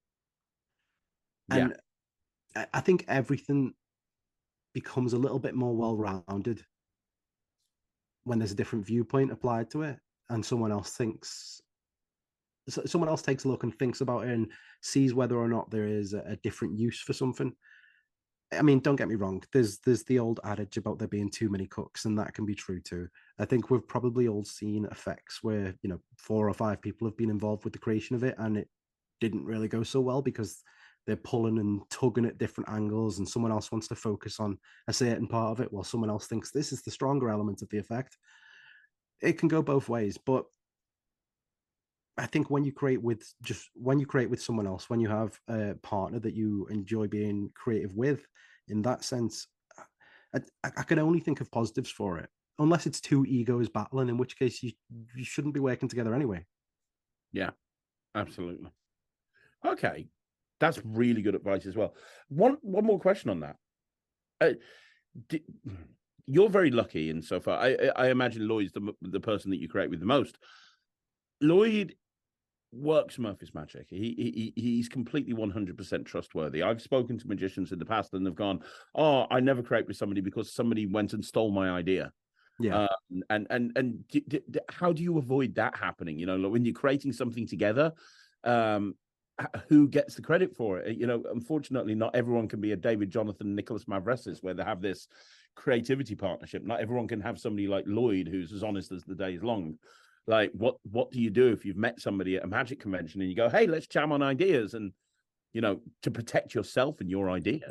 And I think everything becomes a little bit more well-rounded when there's a different viewpoint applied to it, and someone else takes a look and thinks about it and sees whether or not there is a different use for something. I mean, don't get me wrong. There's the old adage about there being too many cooks, and that can be true too. I think we've probably all seen effects where 4 or 5 people have been involved with the creation of it, and it didn't really go so well because they're pulling and tugging at different angles, and someone else wants to focus on a certain part of it, while someone else thinks this is the stronger element of the effect. It can go both ways, but I think when you create with someone else, when you have a partner that you enjoy being creative with, in that sense, I can only think of positives for it, unless it's two egos battling, in which case you shouldn't be working together anyway. Yeah, absolutely. Okay, that's really good advice as well. One more question on that. You're very lucky insofar. I imagine Lloyd's the person that you create with the most. Lloyd works Murphy's magic. He's completely 100% trustworthy. I've spoken to magicians in the past and they've gone, "Oh, I never create with somebody because somebody went and stole my idea." Yeah. And how do you avoid that happening? When you're creating something together, who gets the credit for it? Unfortunately, not everyone can be a David Jonathan, Nicholas Mavresis, where they have this creativity partnership. Not everyone can have somebody like Lloyd, who's as honest as the day is long. Like, what do you do if you've met somebody at a magic convention and you go, "Hey, let's jam on ideas," and to protect yourself and your idea?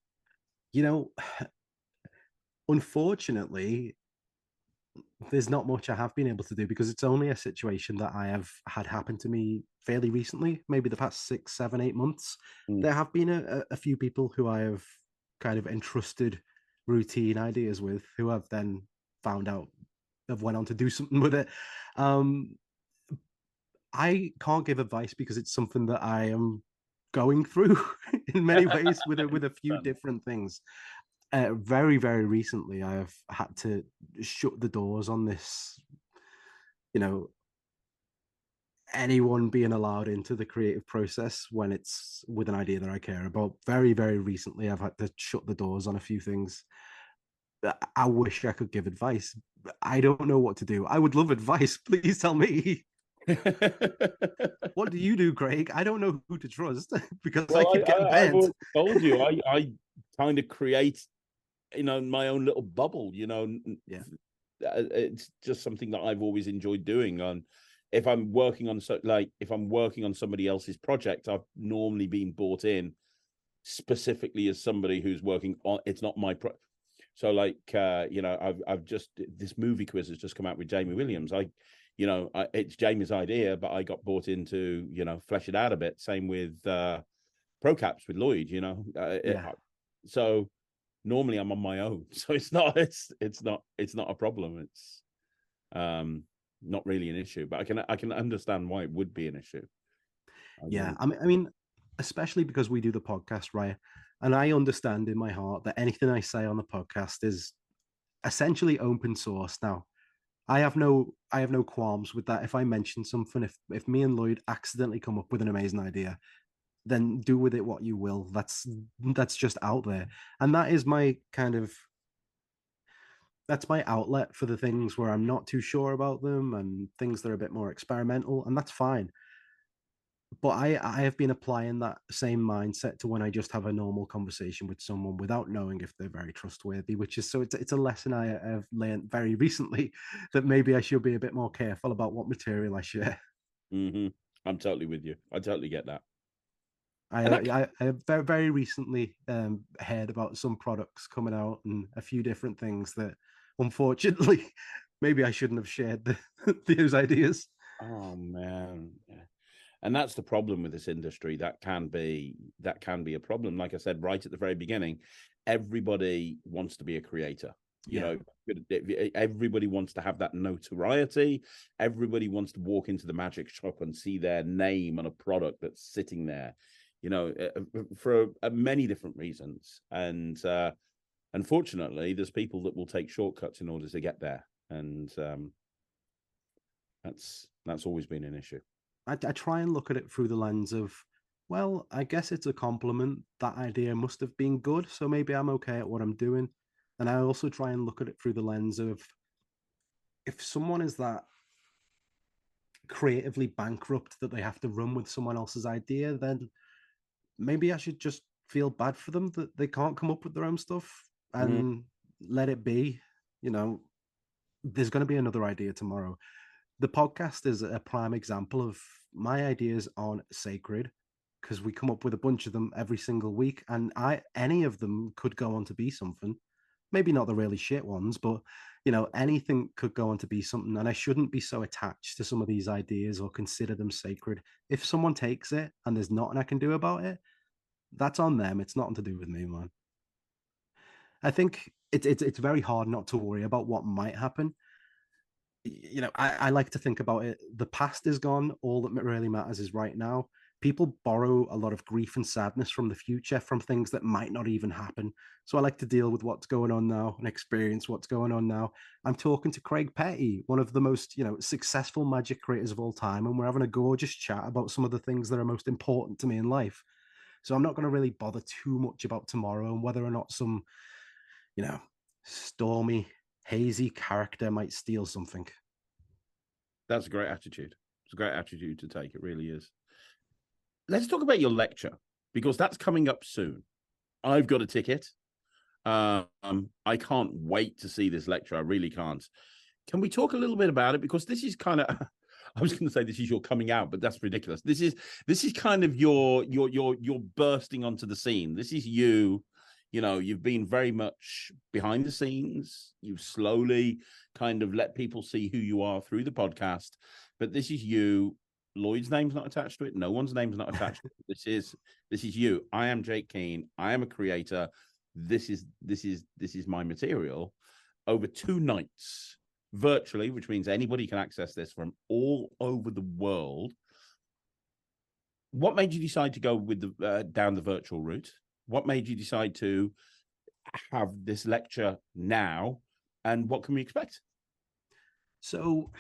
Unfortunately, there's not much I have been able to do because it's only a situation that I have had happen to me fairly recently, maybe the past 6, 7, 8 months. There have been a few people who I have kind of entrusted routine ideas with, who have then found out have went on to do something with it. I can't give advice because it's something that I am going through in many ways with a few different things. Very, very recently, I have had to shut the doors on this, anyone being allowed into the creative process when it's with an idea that I care about. Very, very recently, I've had to shut the doors on a few things. I wish I could give advice. I don't know what to do. I would love advice. Please tell me. What do you do, Craig? I don't know who to trust because I keep getting banned. I've told you, I kind of create, my own little bubble. Yeah, it's just something that I've always enjoyed doing. And if I'm working on somebody else's project, I've normally been brought in specifically as somebody who's working on. It's not my So I've just, this movie quiz has just come out with Jamie Williams. It's Jamie's idea, but I got brought in to, flesh it out a bit. Same with ProCaps with Lloyd, so normally I'm on my own. So it's not a problem. It's not really an issue, but I can understand why it would be an issue. Yeah. I mean, especially because we do the podcast, right? And I understand in my heart that anything I say on the podcast is essentially open source. Now, I have no qualms with that. If I mention something, if me and Lloyd accidentally come up with an amazing idea, then do with it what you will. That's just out there. And that is my kind of, that's my outlet for the things where I'm not too sure about them and things that are a bit more experimental, and that's fine. But I have been applying that same mindset to when I just have a normal conversation with someone without knowing if they're very trustworthy, which is so it's a lesson I have learned very recently that maybe I should be a bit more careful about what material I share. Mm-hmm. I'm totally with you. I totally get that. I very, very recently heard about some products coming out and a few different things that, unfortunately, maybe I shouldn't have shared those ideas. Oh man, yeah. And that's the problem with this industry. That can be a problem. Like I said right at the very beginning, everybody wants to be a creator. You know, everybody wants to have that notoriety. Everybody wants to walk into the magic shop and see their name on a product that's sitting there, you know, for many different reasons. And unfortunately, there's people that will take shortcuts in order to get there. And that's always been an issue. I try and look at it through the lens of, well, I guess it's a compliment. That idea must have been good, so maybe I'm okay at what I'm doing. And I also try and look at it through the lens of, if someone is that creatively bankrupt that they have to run with someone else's idea, then maybe I should just feel bad for them that they can't come up with their own stuff and let it be. You know, there's going to be another idea tomorrow. The podcast is a prime example of my ideas aren't sacred because we come up with a bunch of them every single week, and any of them could go on to be something. Maybe not the really shit ones, but you know, anything could go on to be something. And I shouldn't be so attached to some of these ideas or consider them sacred. If someone takes it and there's nothing I can do about it, that's on them. It's nothing to do with me, man. I think it's very hard not to worry about what might happen. You know, I like to think about it. The past is gone. All that really matters is right now. People borrow a lot of grief and sadness from the future, from things that might not even happen. So I like to deal with what's going on now and experience what's going on now. I'm talking to Craig Petty, one of the most, you know, successful magic creators of all time, and we're having a gorgeous chat about some of the things that are most important to me in life. So I'm not going to really bother too much about tomorrow and whether or not some, you know, stormy, hazy character might steal something. That's a great attitude. It's a great attitude to take. It really is. Let's talk about your lecture, because that's coming up soon. I've got a ticket. I can't wait to see this lecture. I really can't. Can we talk a little bit about it? Because this is kind of, I was going to say this is your coming out, but that's ridiculous. This is kind of your bursting onto the scene. This is you. You know, you've been very much behind the scenes. You've slowly kind of let people see who you are through the podcast. But this is you. Lloyd's name's not attached to it. No one's name's not attached to it. This is you. I am Jake Keane. I am a creator. This is my material over 2 nights virtually, which means anybody can access this from all over the world. What made you decide to go with the down the virtual route? What made you decide to have this lecture now, and what can we expect? So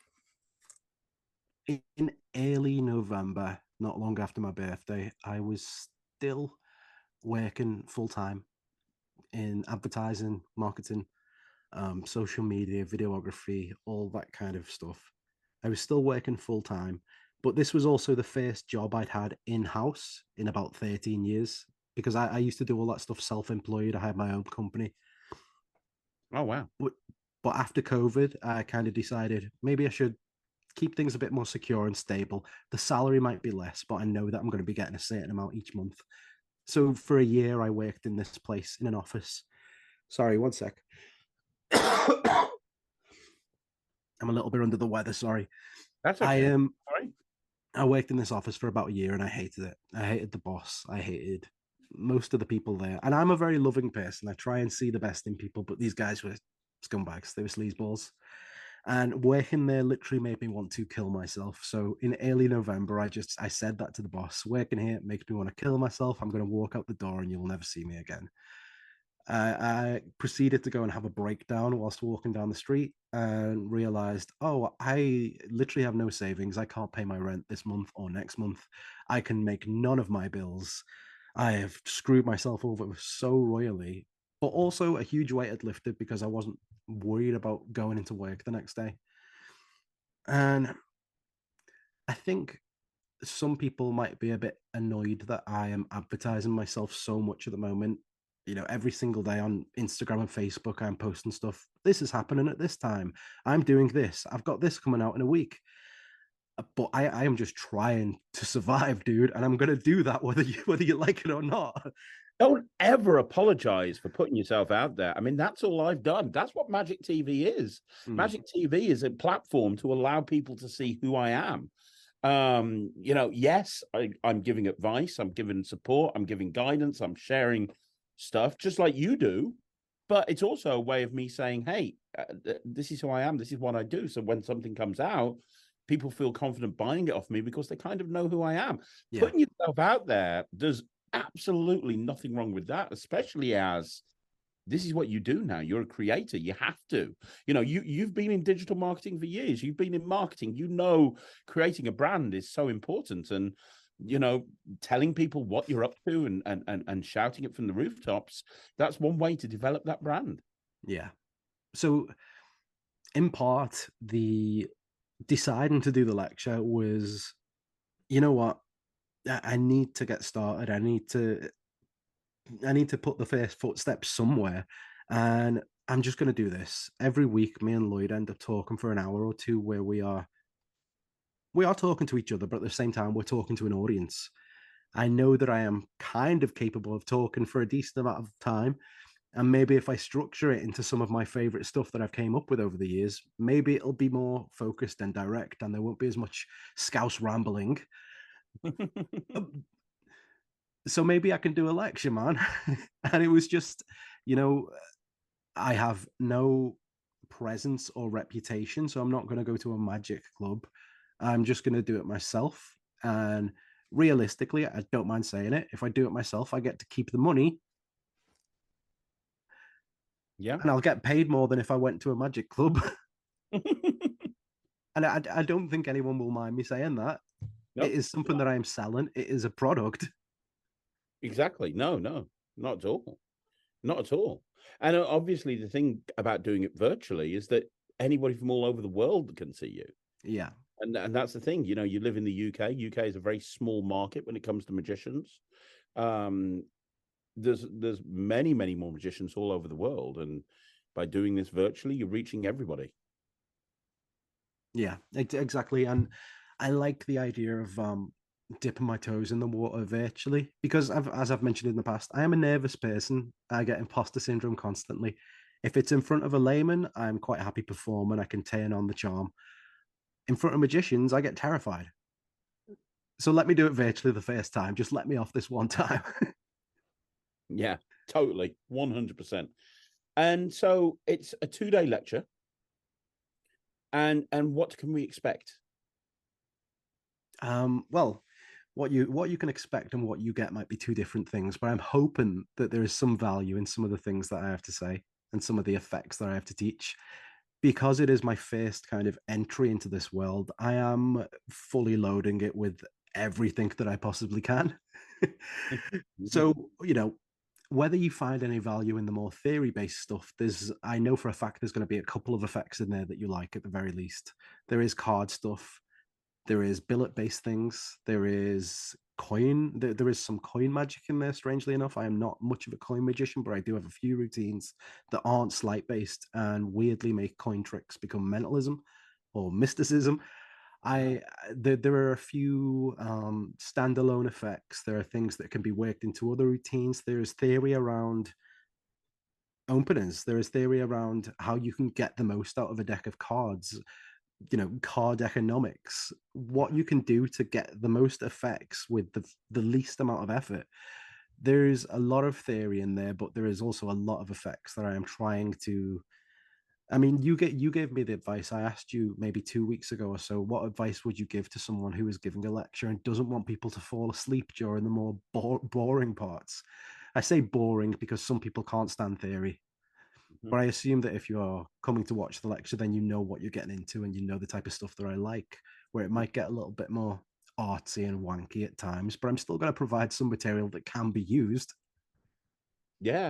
in early November, not long after my birthday, I was still working full time in advertising, marketing, social media, videography, all that kind of stuff. I was still working full time, but this was also the first job I'd had in house in about 13 years, because I used to do all that stuff self-employed. I had my own company. Oh, wow. But after COVID, I kind of decided maybe I should keep things a bit more secure and stable. The salary might be less, but I know that I'm going to be getting a certain amount each month. So for a year, I worked in this place in an office. Sorry, one sec. I'm a little bit under the weather. Sorry. That's okay. I worked in this office for about a year and I hated it. I hated the boss. I hated most of the people there. And I'm a very loving person. I try and see the best in people, but these guys were scumbags. They were sleazeballs. And working there literally made me want to kill myself. So in early November, I said that to the boss. Working here makes me want to kill myself. I'm going to walk out the door and you'll never see me again. I proceeded to go and have a breakdown whilst walking down the street and realized, oh, I literally have no savings. I can't pay my rent this month or next month. I can make none of my bills. I have screwed myself over so royally. but also a huge weight had lifted because I wasn't worried about going into work the next day. And I think some people might be a bit annoyed that I am advertising myself so much at the moment. Every single day on Instagram and Facebook, I'm posting stuff. This is happening at this time. I'm doing this. I've got this coming out in a week. But I am just trying to survive, dude, and I'm gonna do that whether you like it or not. Don't ever apologize for putting yourself out there. I mean, that's all I've done. That's what Magic TV is. Magic TV is a platform to allow people to see who I am. Yes, I'm giving advice, I'm giving support, I'm giving guidance, I'm sharing stuff just like you do. But it's also a way of me saying, hey, this is who I am, this is what I do. So when something comes out, people feel confident buying it off me because they kind of know who I am. Yeah. Putting yourself out there, there's absolutely nothing wrong with that, especially as this is what you do now. You're a creator. You have to. You've been in digital marketing for years. You've been in marketing. Creating a brand is so important. And, telling people what you're up to and shouting it from the rooftops, that's one way to develop that brand. Yeah. So in part, the deciding to do the lecture was, you know what? I need to get started. I need to put the first footsteps somewhere. And I'm just going to do this. Every week, me and Lloyd end up talking for an hour or two where we are talking to each other, but at the same time, we're talking to an audience. I know that I am kind of capable of talking for a decent amount of time. And maybe if I structure it into some of my favorite stuff that I've came up with over the years, maybe it'll be more focused and direct and there won't be as much scouse rambling. So maybe I can do a lecture, man. And it was just, I have no presence or reputation, so I'm not going to go to a magic club. I'm just going to do it myself. And realistically, I don't mind saying it. If I do it myself, I get to keep the money. Yeah. And I'll get paid more than if I went to a magic club. And I don't think anyone will mind me saying that. Nope. It is something that I am selling. It is a product. Exactly. No, not at all. Not at all. And obviously the thing about doing it virtually is that anybody from all over the world can see you. Yeah. And that's the thing, you live in the UK. UK is a very small market when it comes to magicians. There's many, many more magicians all over the world. And by doing this virtually, you're reaching everybody. Yeah, exactly. And I like the idea of dipping my toes in the water virtually because as I've mentioned in the past, I am a nervous person. I get imposter syndrome constantly. If it's in front of a layman, I'm quite happy performing. I can turn on the charm. In front of magicians, I get terrified. So let me do it virtually the first time. Just let me off this one time. Yeah, totally. 100%. And so it's a 2-day lecture. And what can we expect? Well, what you can expect and what you get might be two different things, but I'm hoping that there is some value in some of the things that I have to say and some of the effects that I have to teach. Because it is my first kind of entry into this world, I am fully loading it with everything that I possibly can. So, whether you find any value in the more theory-based stuff, I know for a fact there's going to be a couple of effects in there that you like at the very least. There is card stuff. There is billet-based things. There is coin. There is some coin magic in there, strangely enough. I am not much of a coin magician, but I do have a few routines that aren't sleight-based and weirdly make coin tricks become mentalism or mysticism. There are a few standalone effects. There are things that can be worked into other routines. There is theory around openers. There is theory around how you can get the most out of a deck of cards. Card economics, what you can do to get the most effects with the least amount of effort. There's a lot of theory in there, but there is also a lot of effects that I am trying to. I mean, you gave me the advice. I asked you maybe 2 weeks ago or so, what advice would you give to someone who is giving a lecture and doesn't want people to fall asleep during the more boring parts? I say boring because some people can't stand theory. But I assume that if you're coming to watch the lecture, then you know what you're getting into and you know the type of stuff that I like, where it might get a little bit more artsy and wanky at times, but I'm still going to provide some material that can be used. Yeah.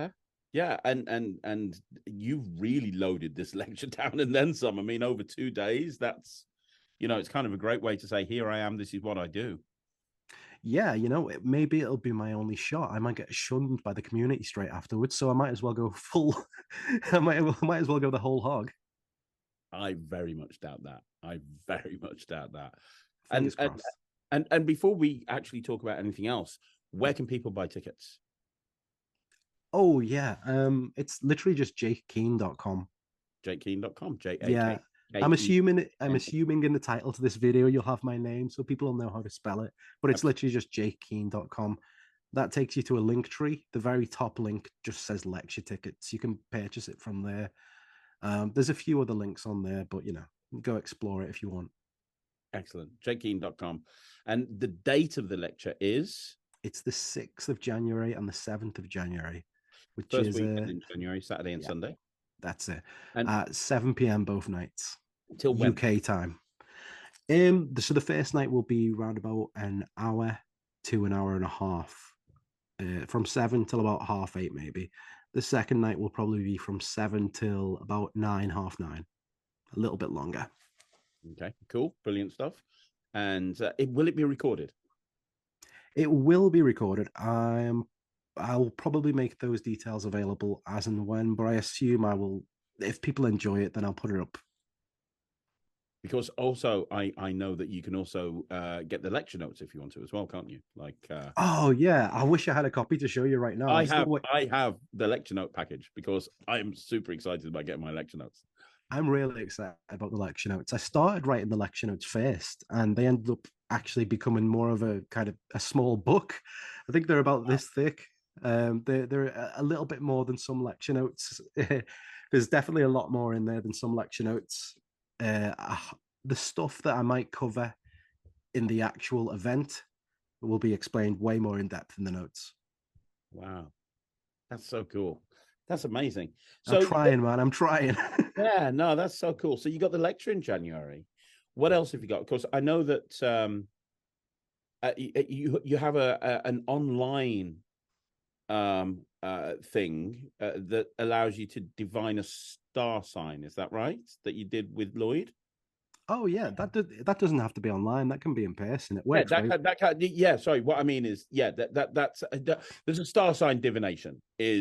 Yeah, and you've really loaded this lecture down and then some. I mean, over 2 days, that's, it's kind of a great way to say, here I am, this is what I do. Yeah, maybe it'll be my only shot. I might get shunned by the community straight afterwards, so I might as well go full. I might as well go the whole hog. I very much doubt that. I very much doubt that. Fingers crossed. And before we actually talk about anything else, where can people buy tickets? Oh yeah, it's literally just jakekeen.com. JakeKeen.com. Yeah, I'm assuming in the title to this video you'll have my name, so people will know how to spell it. But it's literally just jakekeen.com. That takes you to a link tree. The very top link just says lecture tickets. You can purchase it from there. There's a few other links on there, but go explore it if you want. Excellent. JakeKeen.com. And the date of the lecture is? It's the 6th of January and the 7th of January, which First is weekend in January, Saturday and Sunday. That's it. And at 7 p.m. both nights. Till when? UK time. So the first night will be around about an hour to an hour and a half. From 7 till about 8:30, maybe. The second night will probably be from 7 till about 9, 9:30. A little bit longer. Okay, cool. Brilliant stuff. And will it be recorded? It will be recorded. I'll probably make those details available as and when, but I assume I will. If people enjoy it, then I'll put it up. Because also, I know that you can also get the lecture notes if you want to as well, can't you? Oh yeah, I wish I had a copy to show you right now. I have the lecture note package because I'm super excited about getting my lecture notes. I'm really excited about the lecture notes. I started writing the lecture notes first, and they ended up actually becoming more of a kind of a small book. I think they're about this thick. They're a little bit more than some lecture notes. There's definitely a lot more in there than some lecture notes. The stuff that I might cover in the actual event will be explained way more in depth in the notes. Wow, that's so cool. That's amazing. So I'm trying, man. I'm trying. Yeah, no, that's so cool. So you got the lecture in January. What else have you got? Because I know that you have an online thing that allows you to divine a star sign. Is that right? That you did with Lloyd? Oh yeah, that doesn't have to be online. That can be in person. It works. Yeah. Sorry, what I mean is, that's there's a star sign divination.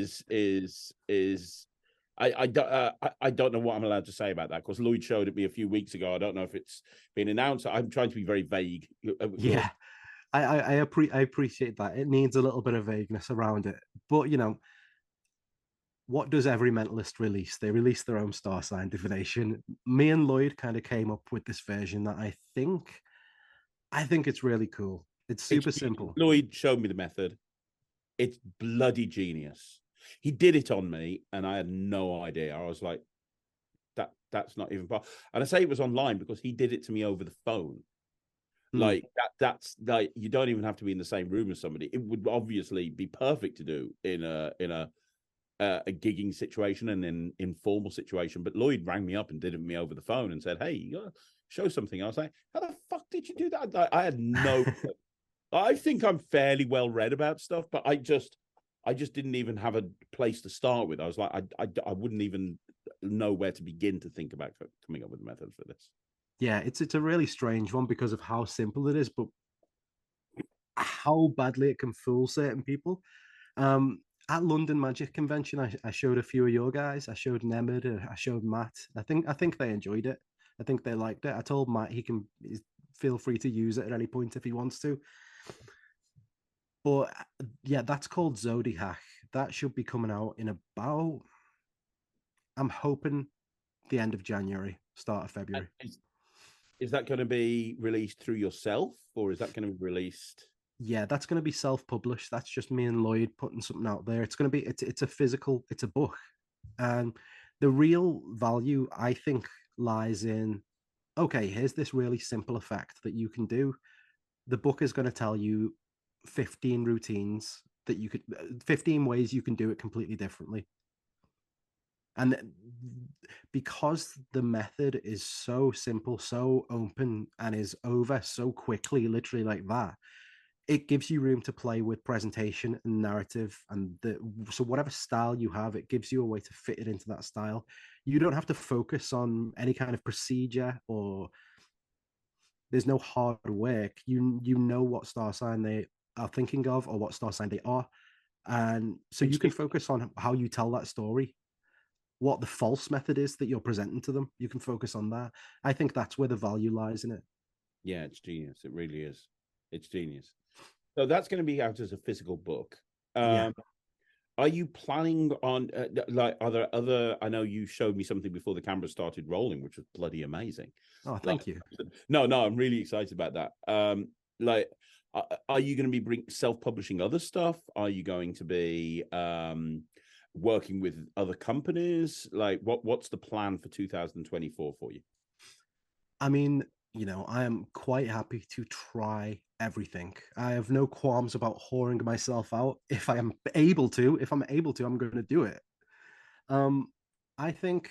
I don't know what I'm allowed to say about that because Lloyd showed it me a few weeks ago. I don't know if it's been announced. I'm trying to be very vague. Yeah, I appreciate that. It needs a little bit of vagueness around it, but what does every mentalist release? They release their own star sign divination. Me and Lloyd kind of came up with this version that I think it's really cool. It's super simple. Lloyd showed me the method. It's bloody genius. He did it on me, and I had no idea. I was like, that's not even part. And I say it was online because he did it to me over the phone. Like that's like you don't even have to be in the same room as somebody. It would obviously be perfect to do in a gigging situation and an informal situation. But Lloyd rang me up and did it with me over the phone and said, "Hey, you gotta show something." I was like, "How the fuck did you do that?" I had no. I think I'm fairly well read about stuff, but I just didn't even have a place to start with. I was like, I wouldn't even know where to begin to think about coming up with a method for this. Yeah, it's a really strange one because of how simple it is, but how badly it can fool certain people. At London Magic Convention, I showed a few of your guys. I showed Nemid, I showed Matt. I think they enjoyed it. I think they liked it. I told Matt he can feel free to use it at any point if he wants to. But yeah, that's called Zodiac. That should be coming out in about, I'm hoping, the end of January, start of February. Is that going to be released through yourself, or is that going to be released? Yeah, that's going to be self-published. That's just me and Lloyd putting something out there. It's going to be it's a physical, it's a book, and the real value I think lies in, okay, here's this really simple effect that you can do. The book is going to tell you 15 routines that you could 15 ways you can do it completely differently. And because the method is so simple, so open, and is over so quickly, literally like that, it gives you room to play with presentation and narrative, and so whatever style you have, it gives you a way to fit it into that style. You don't have to focus on any kind of procedure, or there's no hard work. You know what star sign they are thinking of, or what star sign they are, and so you can focus on how you tell that story, what the false method is that you're presenting to them. You can focus on that. I think that's where the value lies in it. Yeah, it's genius. It really is. It's genius. So that's going to be out as a physical book. Yeah. Are you planning on like, are there other? I know you showed me something before the camera started rolling, which was bloody amazing. Oh, thank you. No, I'm really excited about that. Like, are you going to be self-publishing other stuff? Are you going to be working with other companies? Like, what's the plan for 2024 for you? I mean, I am quite happy to try everything. I have no qualms about whoring myself out. If I'm able to, I'm going to do it. I think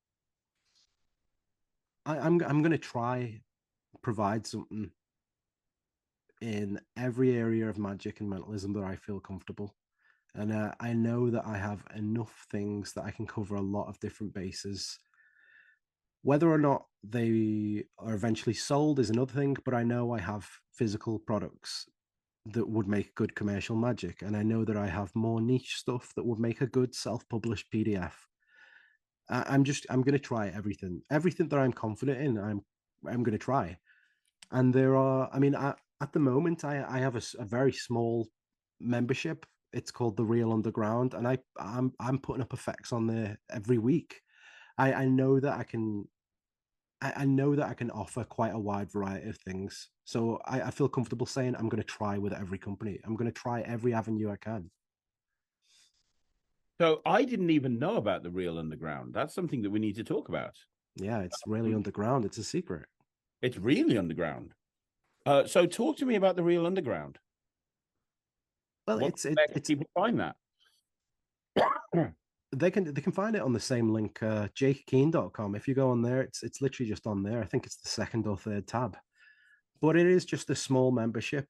I'm going to try provide something in every area of magic and mentalism that I feel comfortable. And I know that I have enough things that I can cover a lot of different bases. Whether or not they are eventually sold is another thing, but I know I have physical products that would make good commercial magic, and I know that I have more niche stuff that would make a good self-published PDF. I'm going to try everything that I'm confident in. I'm going to try, and there are. I mean, at the moment, I have a very small membership. It's called the Real Underground, and I'm putting up effects on there every week. I know that I can. I know that I can offer quite a wide variety of things. So I feel comfortable saying I'm going to try with every company. I'm going to try every avenue I can. So I didn't even know about the Real Underground. That's something that we need to talk about. Yeah, it's really underground. It's a secret. It's really underground. So talk to me about the Real Underground. Well, it's people find that. They can find it on the same link, jakekeen.com. If you go on there, it's literally just on there. I think it's the second or third tab, but it is just a small membership.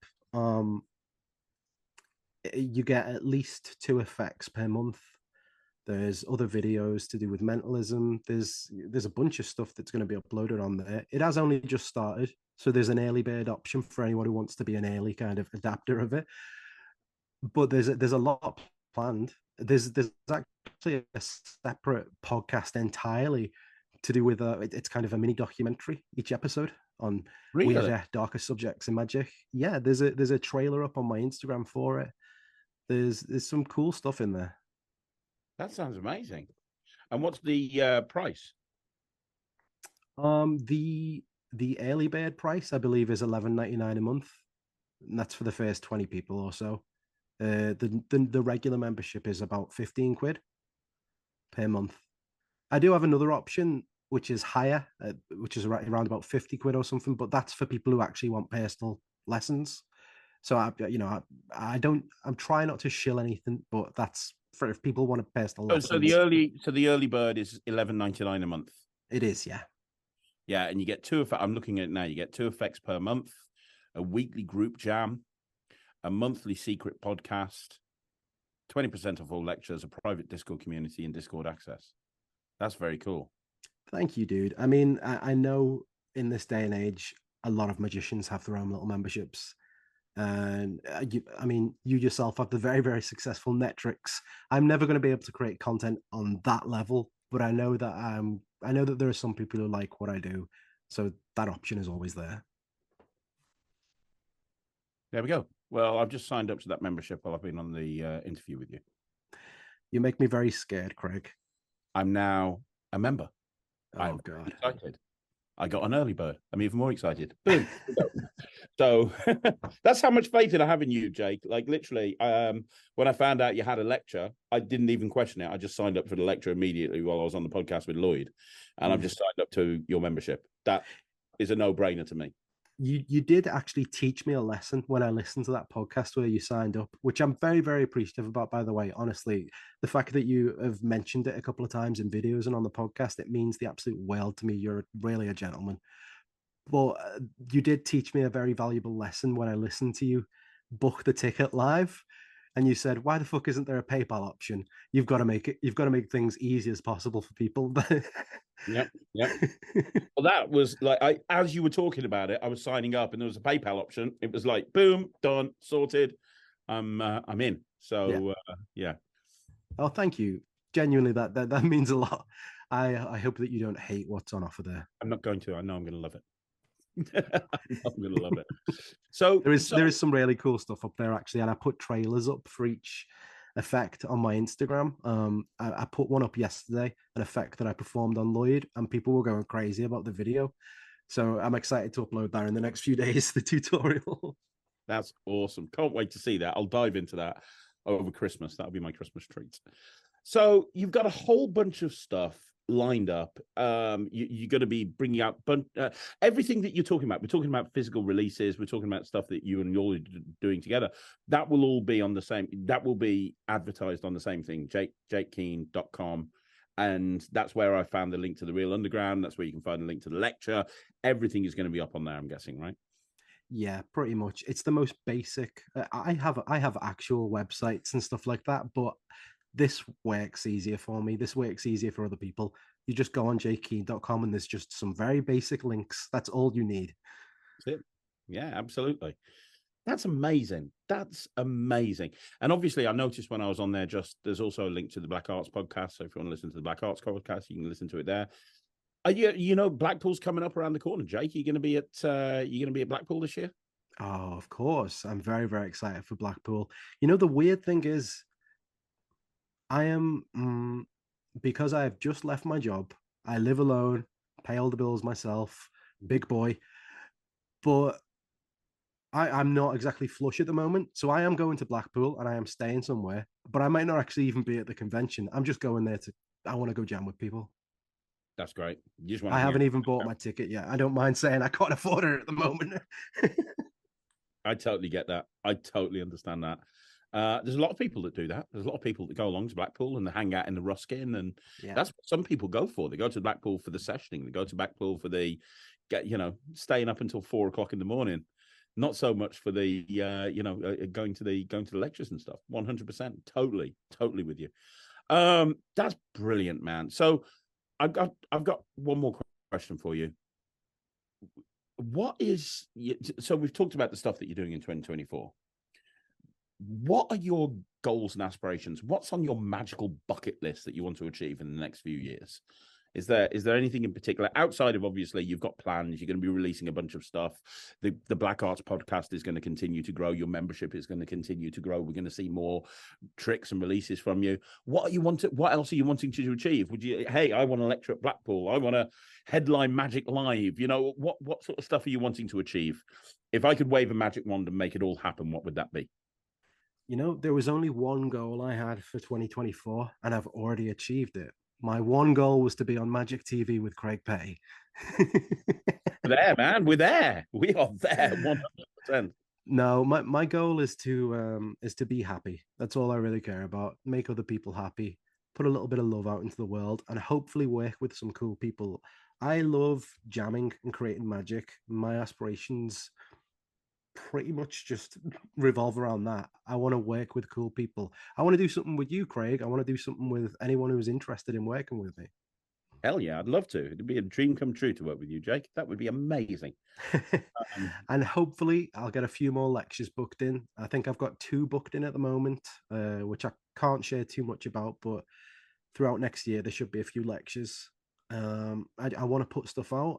You get at least 2 effects per month. There's other videos to do with mentalism. There's a bunch of stuff that's going to be uploaded on there. It has only just started, so there's an early bird option for anyone who wants to be an early kind of adapter of it. But there's a lot planned. There's actually a separate podcast entirely to do with it's kind of a mini documentary each episode on weirder, darker subjects in magic. Yeah, there's a trailer up on my Instagram for it. There's some cool stuff in there. That sounds amazing. And what's the price? The early bird price, I believe, is $11.99 a month, and that's for the first 20 people or so. The regular membership is about 15 quid per month. I do have another option which is higher, which is around about 50 quid or something, but that's for people who actually want personal lessons. So I'm trying not to shill anything, but that's for if people want a personal lessons. So the early bird is $11.99 a month. It is, yeah. Yeah, and you get 2 effects. I'm looking at it now. You get 2 effects per month, a weekly group jam, a monthly secret podcast, 20% of all lectures, a private Discord community, and Discord access. That's very cool. Thank you, dude. I mean, I know in this day and age, a lot of magicians have their own little memberships. And you yourself have the very, very successful Netrix. I'm never going to be able to create content on that level, but I know that there are some people who like what I do. So that option is always there. There we go. Well, I've just signed up to that membership while I've been on the interview with you. You make me very scared, Craig. I'm now a member. Oh, God. Excited. I got an early bird. I'm even more excited. Boom. So that's how much faith I have in you, Jake. Like literally, when I found out you had a lecture, I didn't even question it. I just signed up for the lecture immediately while I was on the podcast with Lloyd. And I've just signed up to your membership. That is a no-brainer to me. You did actually teach me a lesson when I listened to that podcast where you signed up, which I'm very, very appreciative about, by the way. Honestly, the fact that you have mentioned it a couple of times in videos and on the podcast, it means the absolute world to me. You're really a gentleman. But you did teach me a very valuable lesson when I listened to you, book the ticket live, and you said, "Why the fuck isn't there a PayPal option? You've got to make it. You've got to make things easy as possible for people." Yep, yep. Well, that was like as you were talking about it, I was signing up, and there was a PayPal option. It was like, boom, done, sorted. I'm in. So yeah. Oh, thank you. Genuinely, that means a lot. I hope that you don't hate what's on offer there. I'm not going to. I know I'm going to love it. I'm going to love it. So there is some really cool stuff up there actually, and I put trailers up for each effect on my Instagram. I put one up yesterday, an effect that I performed on Lloyd, and people were going crazy about the video. So I'm excited to upload that in the next few days, the tutorial. That's awesome. Can't wait to see that. I'll dive into that over Christmas. That'll be my Christmas treat. So you've got a whole bunch of stuff lined up. You're going to be bringing out everything that you're talking about. We're talking about physical releases. We're talking about stuff that you and you're doing together. That will all be on the same. That will be advertised on the same thing. JakeKeane.com. And that's where I found the link to the Real Underground. That's where you can find the link to the lecture. Everything is going to be up on there, I'm guessing, right? Yeah, pretty much. It's the most basic. I have actual websites and stuff like that, but this works easier for me. This works easier for other people. You just go on jakekeane.com and there's just some very basic links. That's all you need. That's it. Yeah, absolutely. That's amazing. That's amazing. And obviously, I noticed when I was on there, there's also a link to the Black Arts podcast. So if you want to listen to the Black Arts podcast, you can listen to it there. Blackpool's coming up around the corner. Jake, you're going to be at Blackpool this year? Oh, of course. I'm very, very excited for Blackpool. The weird thing is, I am because I have just left my job. I live alone, pay all the bills myself, big boy. But I'm not exactly flush at the moment. So I am going to Blackpool and I am staying somewhere, but I might not actually even be at the convention. I'm just going there I want to go jam with people. That's great. I haven't even bought my ticket yet. I don't mind saying I can't afford it at the moment. I totally get that. I totally understand that. There's a lot of people that do that. There's a lot of people that go along to Blackpool and they hang out in the Ruskin, and that's what some people go for. They go to Blackpool for the sessioning. They go to Blackpool for staying up until 4 o'clock in the morning. Not so much for the going to the lectures and stuff. 100%, totally with you. That's brilliant, man. So I've got one more question for you. So we've talked about the stuff that you're doing in 2024. What are your goals and aspirations? What's on your magical bucket list that you want to achieve in the next few years? Is there anything in particular outside of, obviously, you've got plans, you're going to be releasing a bunch of stuff. The Black Arts podcast is going to continue to grow. Your membership is going to continue to grow. We're going to see more tricks and releases from you. What else are you wanting to achieve? I want to lecture at Blackpool. I want to headline Magic Live. What sort of stuff are you wanting to achieve? If I could wave a magic wand and make it all happen, what would that be? There was only one goal I had for 2024, and I've already achieved it. My one goal was to be on Magic TV with Craig Petty. We're there, man. We're there. We are there, 100%. No, my goal is to be happy. That's all I really care about. Make other people happy, put a little bit of love out into the world, and hopefully work with some cool people. I love jamming and creating magic. My aspirations pretty much just revolve around that. I want to work with cool people. I want to do something with you, Craig. I want to do something with anyone who's interested in working with me. Hell yeah, I'd love to. It'd be a dream come true to work with you, Jake. That would be amazing. And hopefully I'll get a few more lectures booked in. I think I've got 2 booked in at the moment, which I can't share too much about, but throughout next year, there should be a few lectures. I want to put stuff out.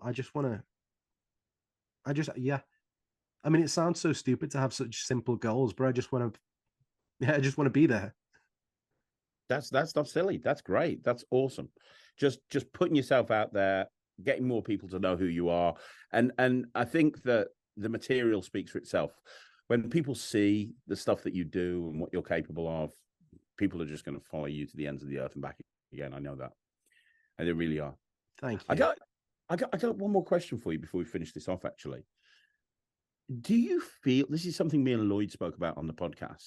I mean, it sounds so stupid to have such simple goals, but I just want to be there. That's not silly. That's great. That's awesome. Just putting yourself out there, getting more people to know who you are. And I think that the material speaks for itself. When people see the stuff that you do and what you're capable of, people are just going to follow you to the ends of the earth and back again. I know that. And they really are. Thank you. I got one more question for you before we finish this off, actually. Do you feel, this is something me and Lloyd spoke about on the podcast,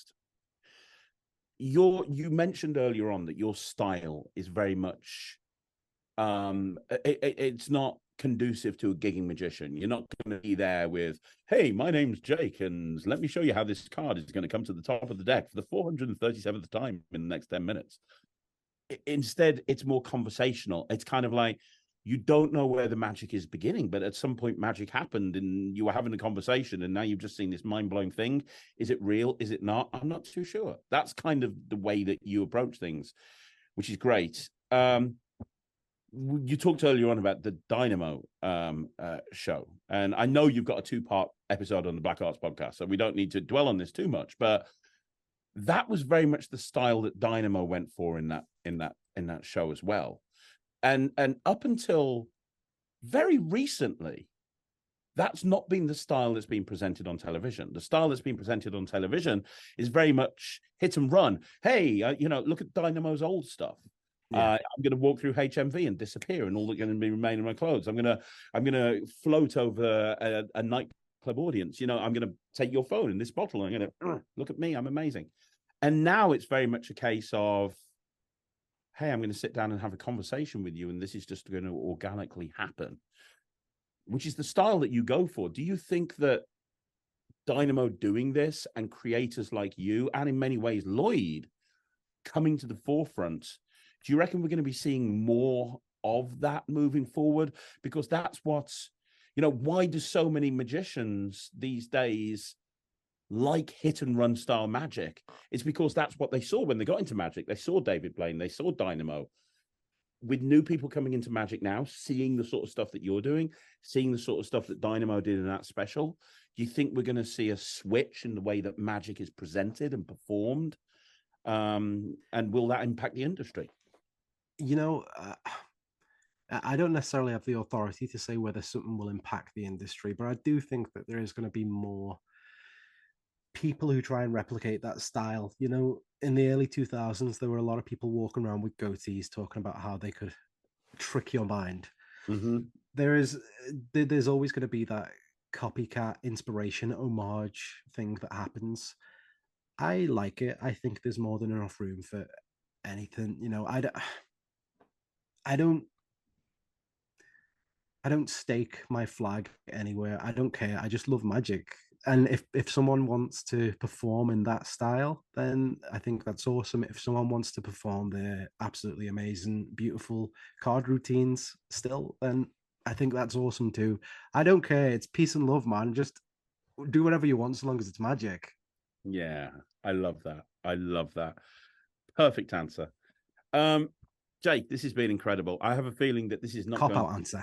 you mentioned earlier on that your style is very much it's not conducive to a gigging magician. You're not going to be there with, hey, my name's Jake, and let me show you how this card is going to come to the top of the deck for the 437th time in the next 10 minutes. Instead, it's more conversational. It's kind of like, you don't know where the magic is beginning, but at some point magic happened and you were having a conversation and now you've just seen this mind-blowing thing. Is it real? Is it not? I'm not too sure. That's kind of the way that you approach things, which is great. You talked earlier on about the Dynamo show, and I know you've got a 2-part episode on the Black Arts podcast, so we don't need to dwell on this too much, but that was very much the style that Dynamo went for in that show as well. And up until very recently, that's not been the style that's been presented on television. The style that's been presented on television is very much hit and run. Hey, look at Dynamo's old stuff. Yeah. I'm going to walk through HMV and disappear, and all that's going to be remain in my clothes. I'm going to float over a nightclub audience. I'm going to take your phone in this bottle. And I'm going to look at me. I'm amazing. And now it's very much a case of, hey, I'm going to sit down and have a conversation with you, and this is just going to organically happen, which is the style that you go for. Do you think that Dynamo doing this and creators like you, and in many ways Lloyd, coming to the forefront, do you reckon we're going to be seeing more of that moving forward? Because that's what's, why do so many magicians these days like hit and run style magic? It's because that's what they saw when they got into magic. They saw David Blaine, they saw Dynamo. With new people coming into magic now, seeing the sort of stuff that you're doing, seeing the sort of stuff that Dynamo did in that special, do you think we're going to see a switch in the way that magic is presented and performed? And will that impact the industry? I don't necessarily have the authority to say whether something will impact the industry, but I do think that there is going to be more people who try and replicate that style. In the early 2000s, there were a lot of people walking around with goatees talking about how they could trick your mind. Mm-hmm. There's always going to be that copycat inspiration homage thing that happens. I like it. I think there's more than enough room for anything. I don't stake my flag anywhere. I don't care. I just love magic. And if someone wants to perform in that style, then I think that's awesome. If someone wants to perform their absolutely amazing, beautiful card routines still, then I think that's awesome too. I don't care. It's peace and love, man. Just do whatever you want so long as it's magic. Yeah, I love that. I love that. Perfect answer. Jake, this has been incredible. I have a feeling that this is not cop-out answer.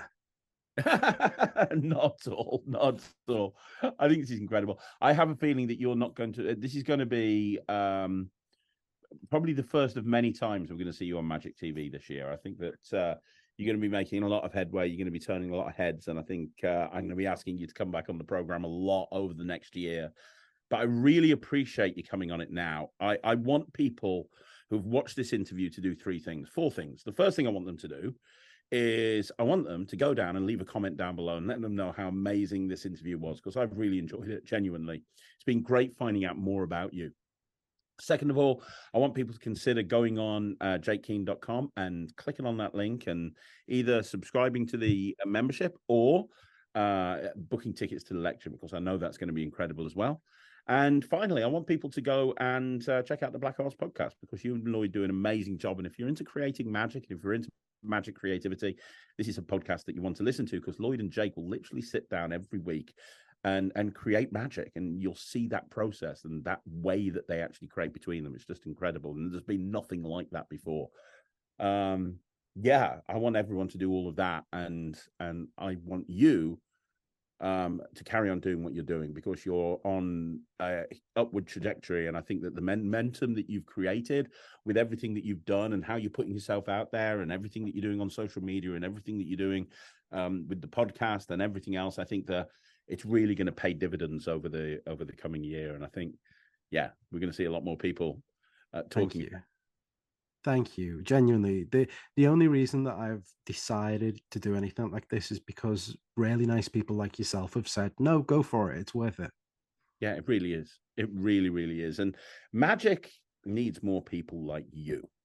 Not at all. I think this is incredible. I have a feeling that you're not going to. This is going to be probably the first of many times we're going to see you on Magic TV this year. I think that you're going to be making a lot of headway. You're going to be turning a lot of heads, and I think I'm going to be asking you to come back on the program a lot over the next year. But I really appreciate you coming on it now. I want people who've watched this interview to do 4 things. The first thing I want them to do is I want them to go down and leave a comment down below and let them know how amazing this interview was, because I've really enjoyed it, genuinely. It's been great finding out more about you. Second of all, I want people to consider going on jakekeen.com and clicking on that link and either subscribing to the membership or booking tickets to the lecture, because I know that's going to be incredible as well. And finally, I want people to go and check out the Black Arts podcast, because you and Lloyd do an amazing job. And if you're into creating magic, and if you're into magic creativity, this is a podcast that you want to listen to, because Lloyd and Jake will literally sit down every week and create magic, and you'll see that process and that way that they actually create between them. It's just incredible, and there's been nothing like that before. Yeah, I want everyone to do all of that, and I want you to carry on doing what you're doing, because you're on a upward trajectory. And I think that the momentum that you've created with everything that you've done and how you're putting yourself out there and everything that you're doing on social media and everything that you're doing with the podcast and everything else, I think that it's really going to pay dividends over the coming year. And I think, yeah, we're going to see a lot more people talking. Thank you. Genuinely. The only reason that I've decided to do anything like this is because really nice people like yourself have said, no, go for it. It's worth it. Yeah, it really is. It really, really is. And magic needs more people like you.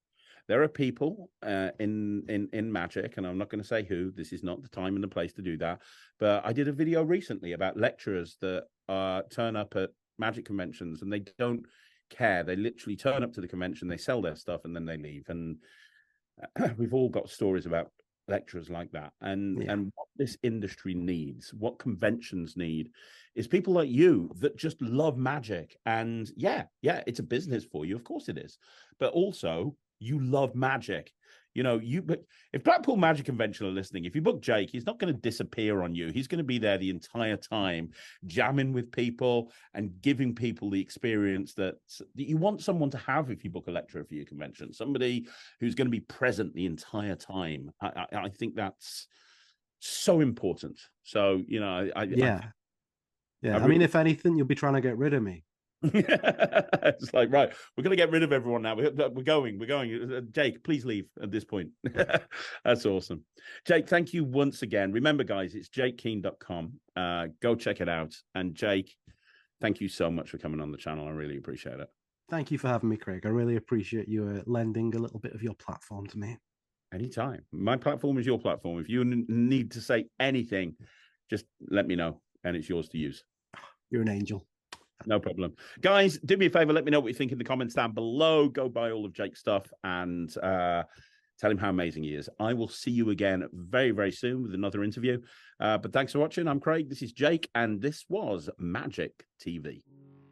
There are people in magic, and I'm not going to say who. This is not the time and the place to do that. But I did a video recently about lecturers that turn up at magic conventions and they don't care. They literally turn up to the convention, they sell their stuff, and then they leave. And we've all got stories about lecturers like that. And what this industry needs, what conventions need, is people like you that just love magic. And yeah, it's a business for you, of course it is, but also you love magic. You know, if Blackpool Magic Convention are listening, if you book Jake, he's not going to disappear on you. He's going to be there the entire time, jamming with people and giving people the experience that you want someone to have if you book a lecturer for your convention. Somebody who's going to be present the entire time. I think that's so important. So, you know, I mean, if anything, you'll be trying to get rid of me. It's like, right, we're going to get rid of everyone now. We're going. Jake, please leave at this point. That's awesome. Jake, thank you once again. Remember, guys, it's jakekeen.com. Go check it out. And Jake, thank you so much for coming on the channel. I really appreciate it. Thank you for having me, Craig. I really appreciate you lending a little bit of your platform to me. Anytime. My platform is your platform. If you need to say anything, just let me know, and it's yours to use. You're an angel. No problem. Guys, do me a favor. Let me know what you think in the comments down below. Go buy all of Jake's stuff and tell him how amazing he is. I will see you again very, very soon with another interview. But thanks for watching. I'm Craig. This is Jake. And this was Magic TV.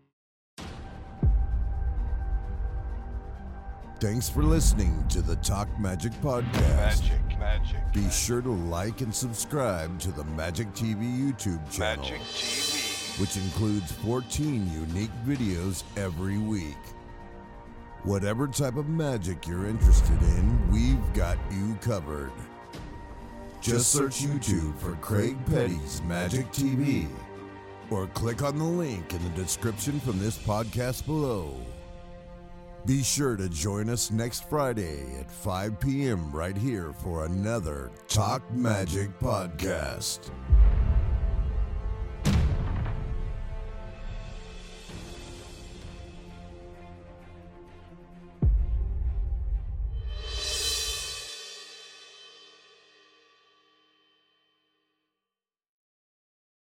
Thanks for listening to the Talk Magic podcast. Magic. Be sure to like and subscribe to the Magic TV YouTube channel. Magic TV. Which includes 14 unique videos every week. Whatever type of magic you're interested in, we've got you covered. Just search YouTube for Craig Petty's Magic TV, or click on the link in the description from this podcast below. Be sure to join us next Friday at 5 p.m. right here for another Talk Magic podcast.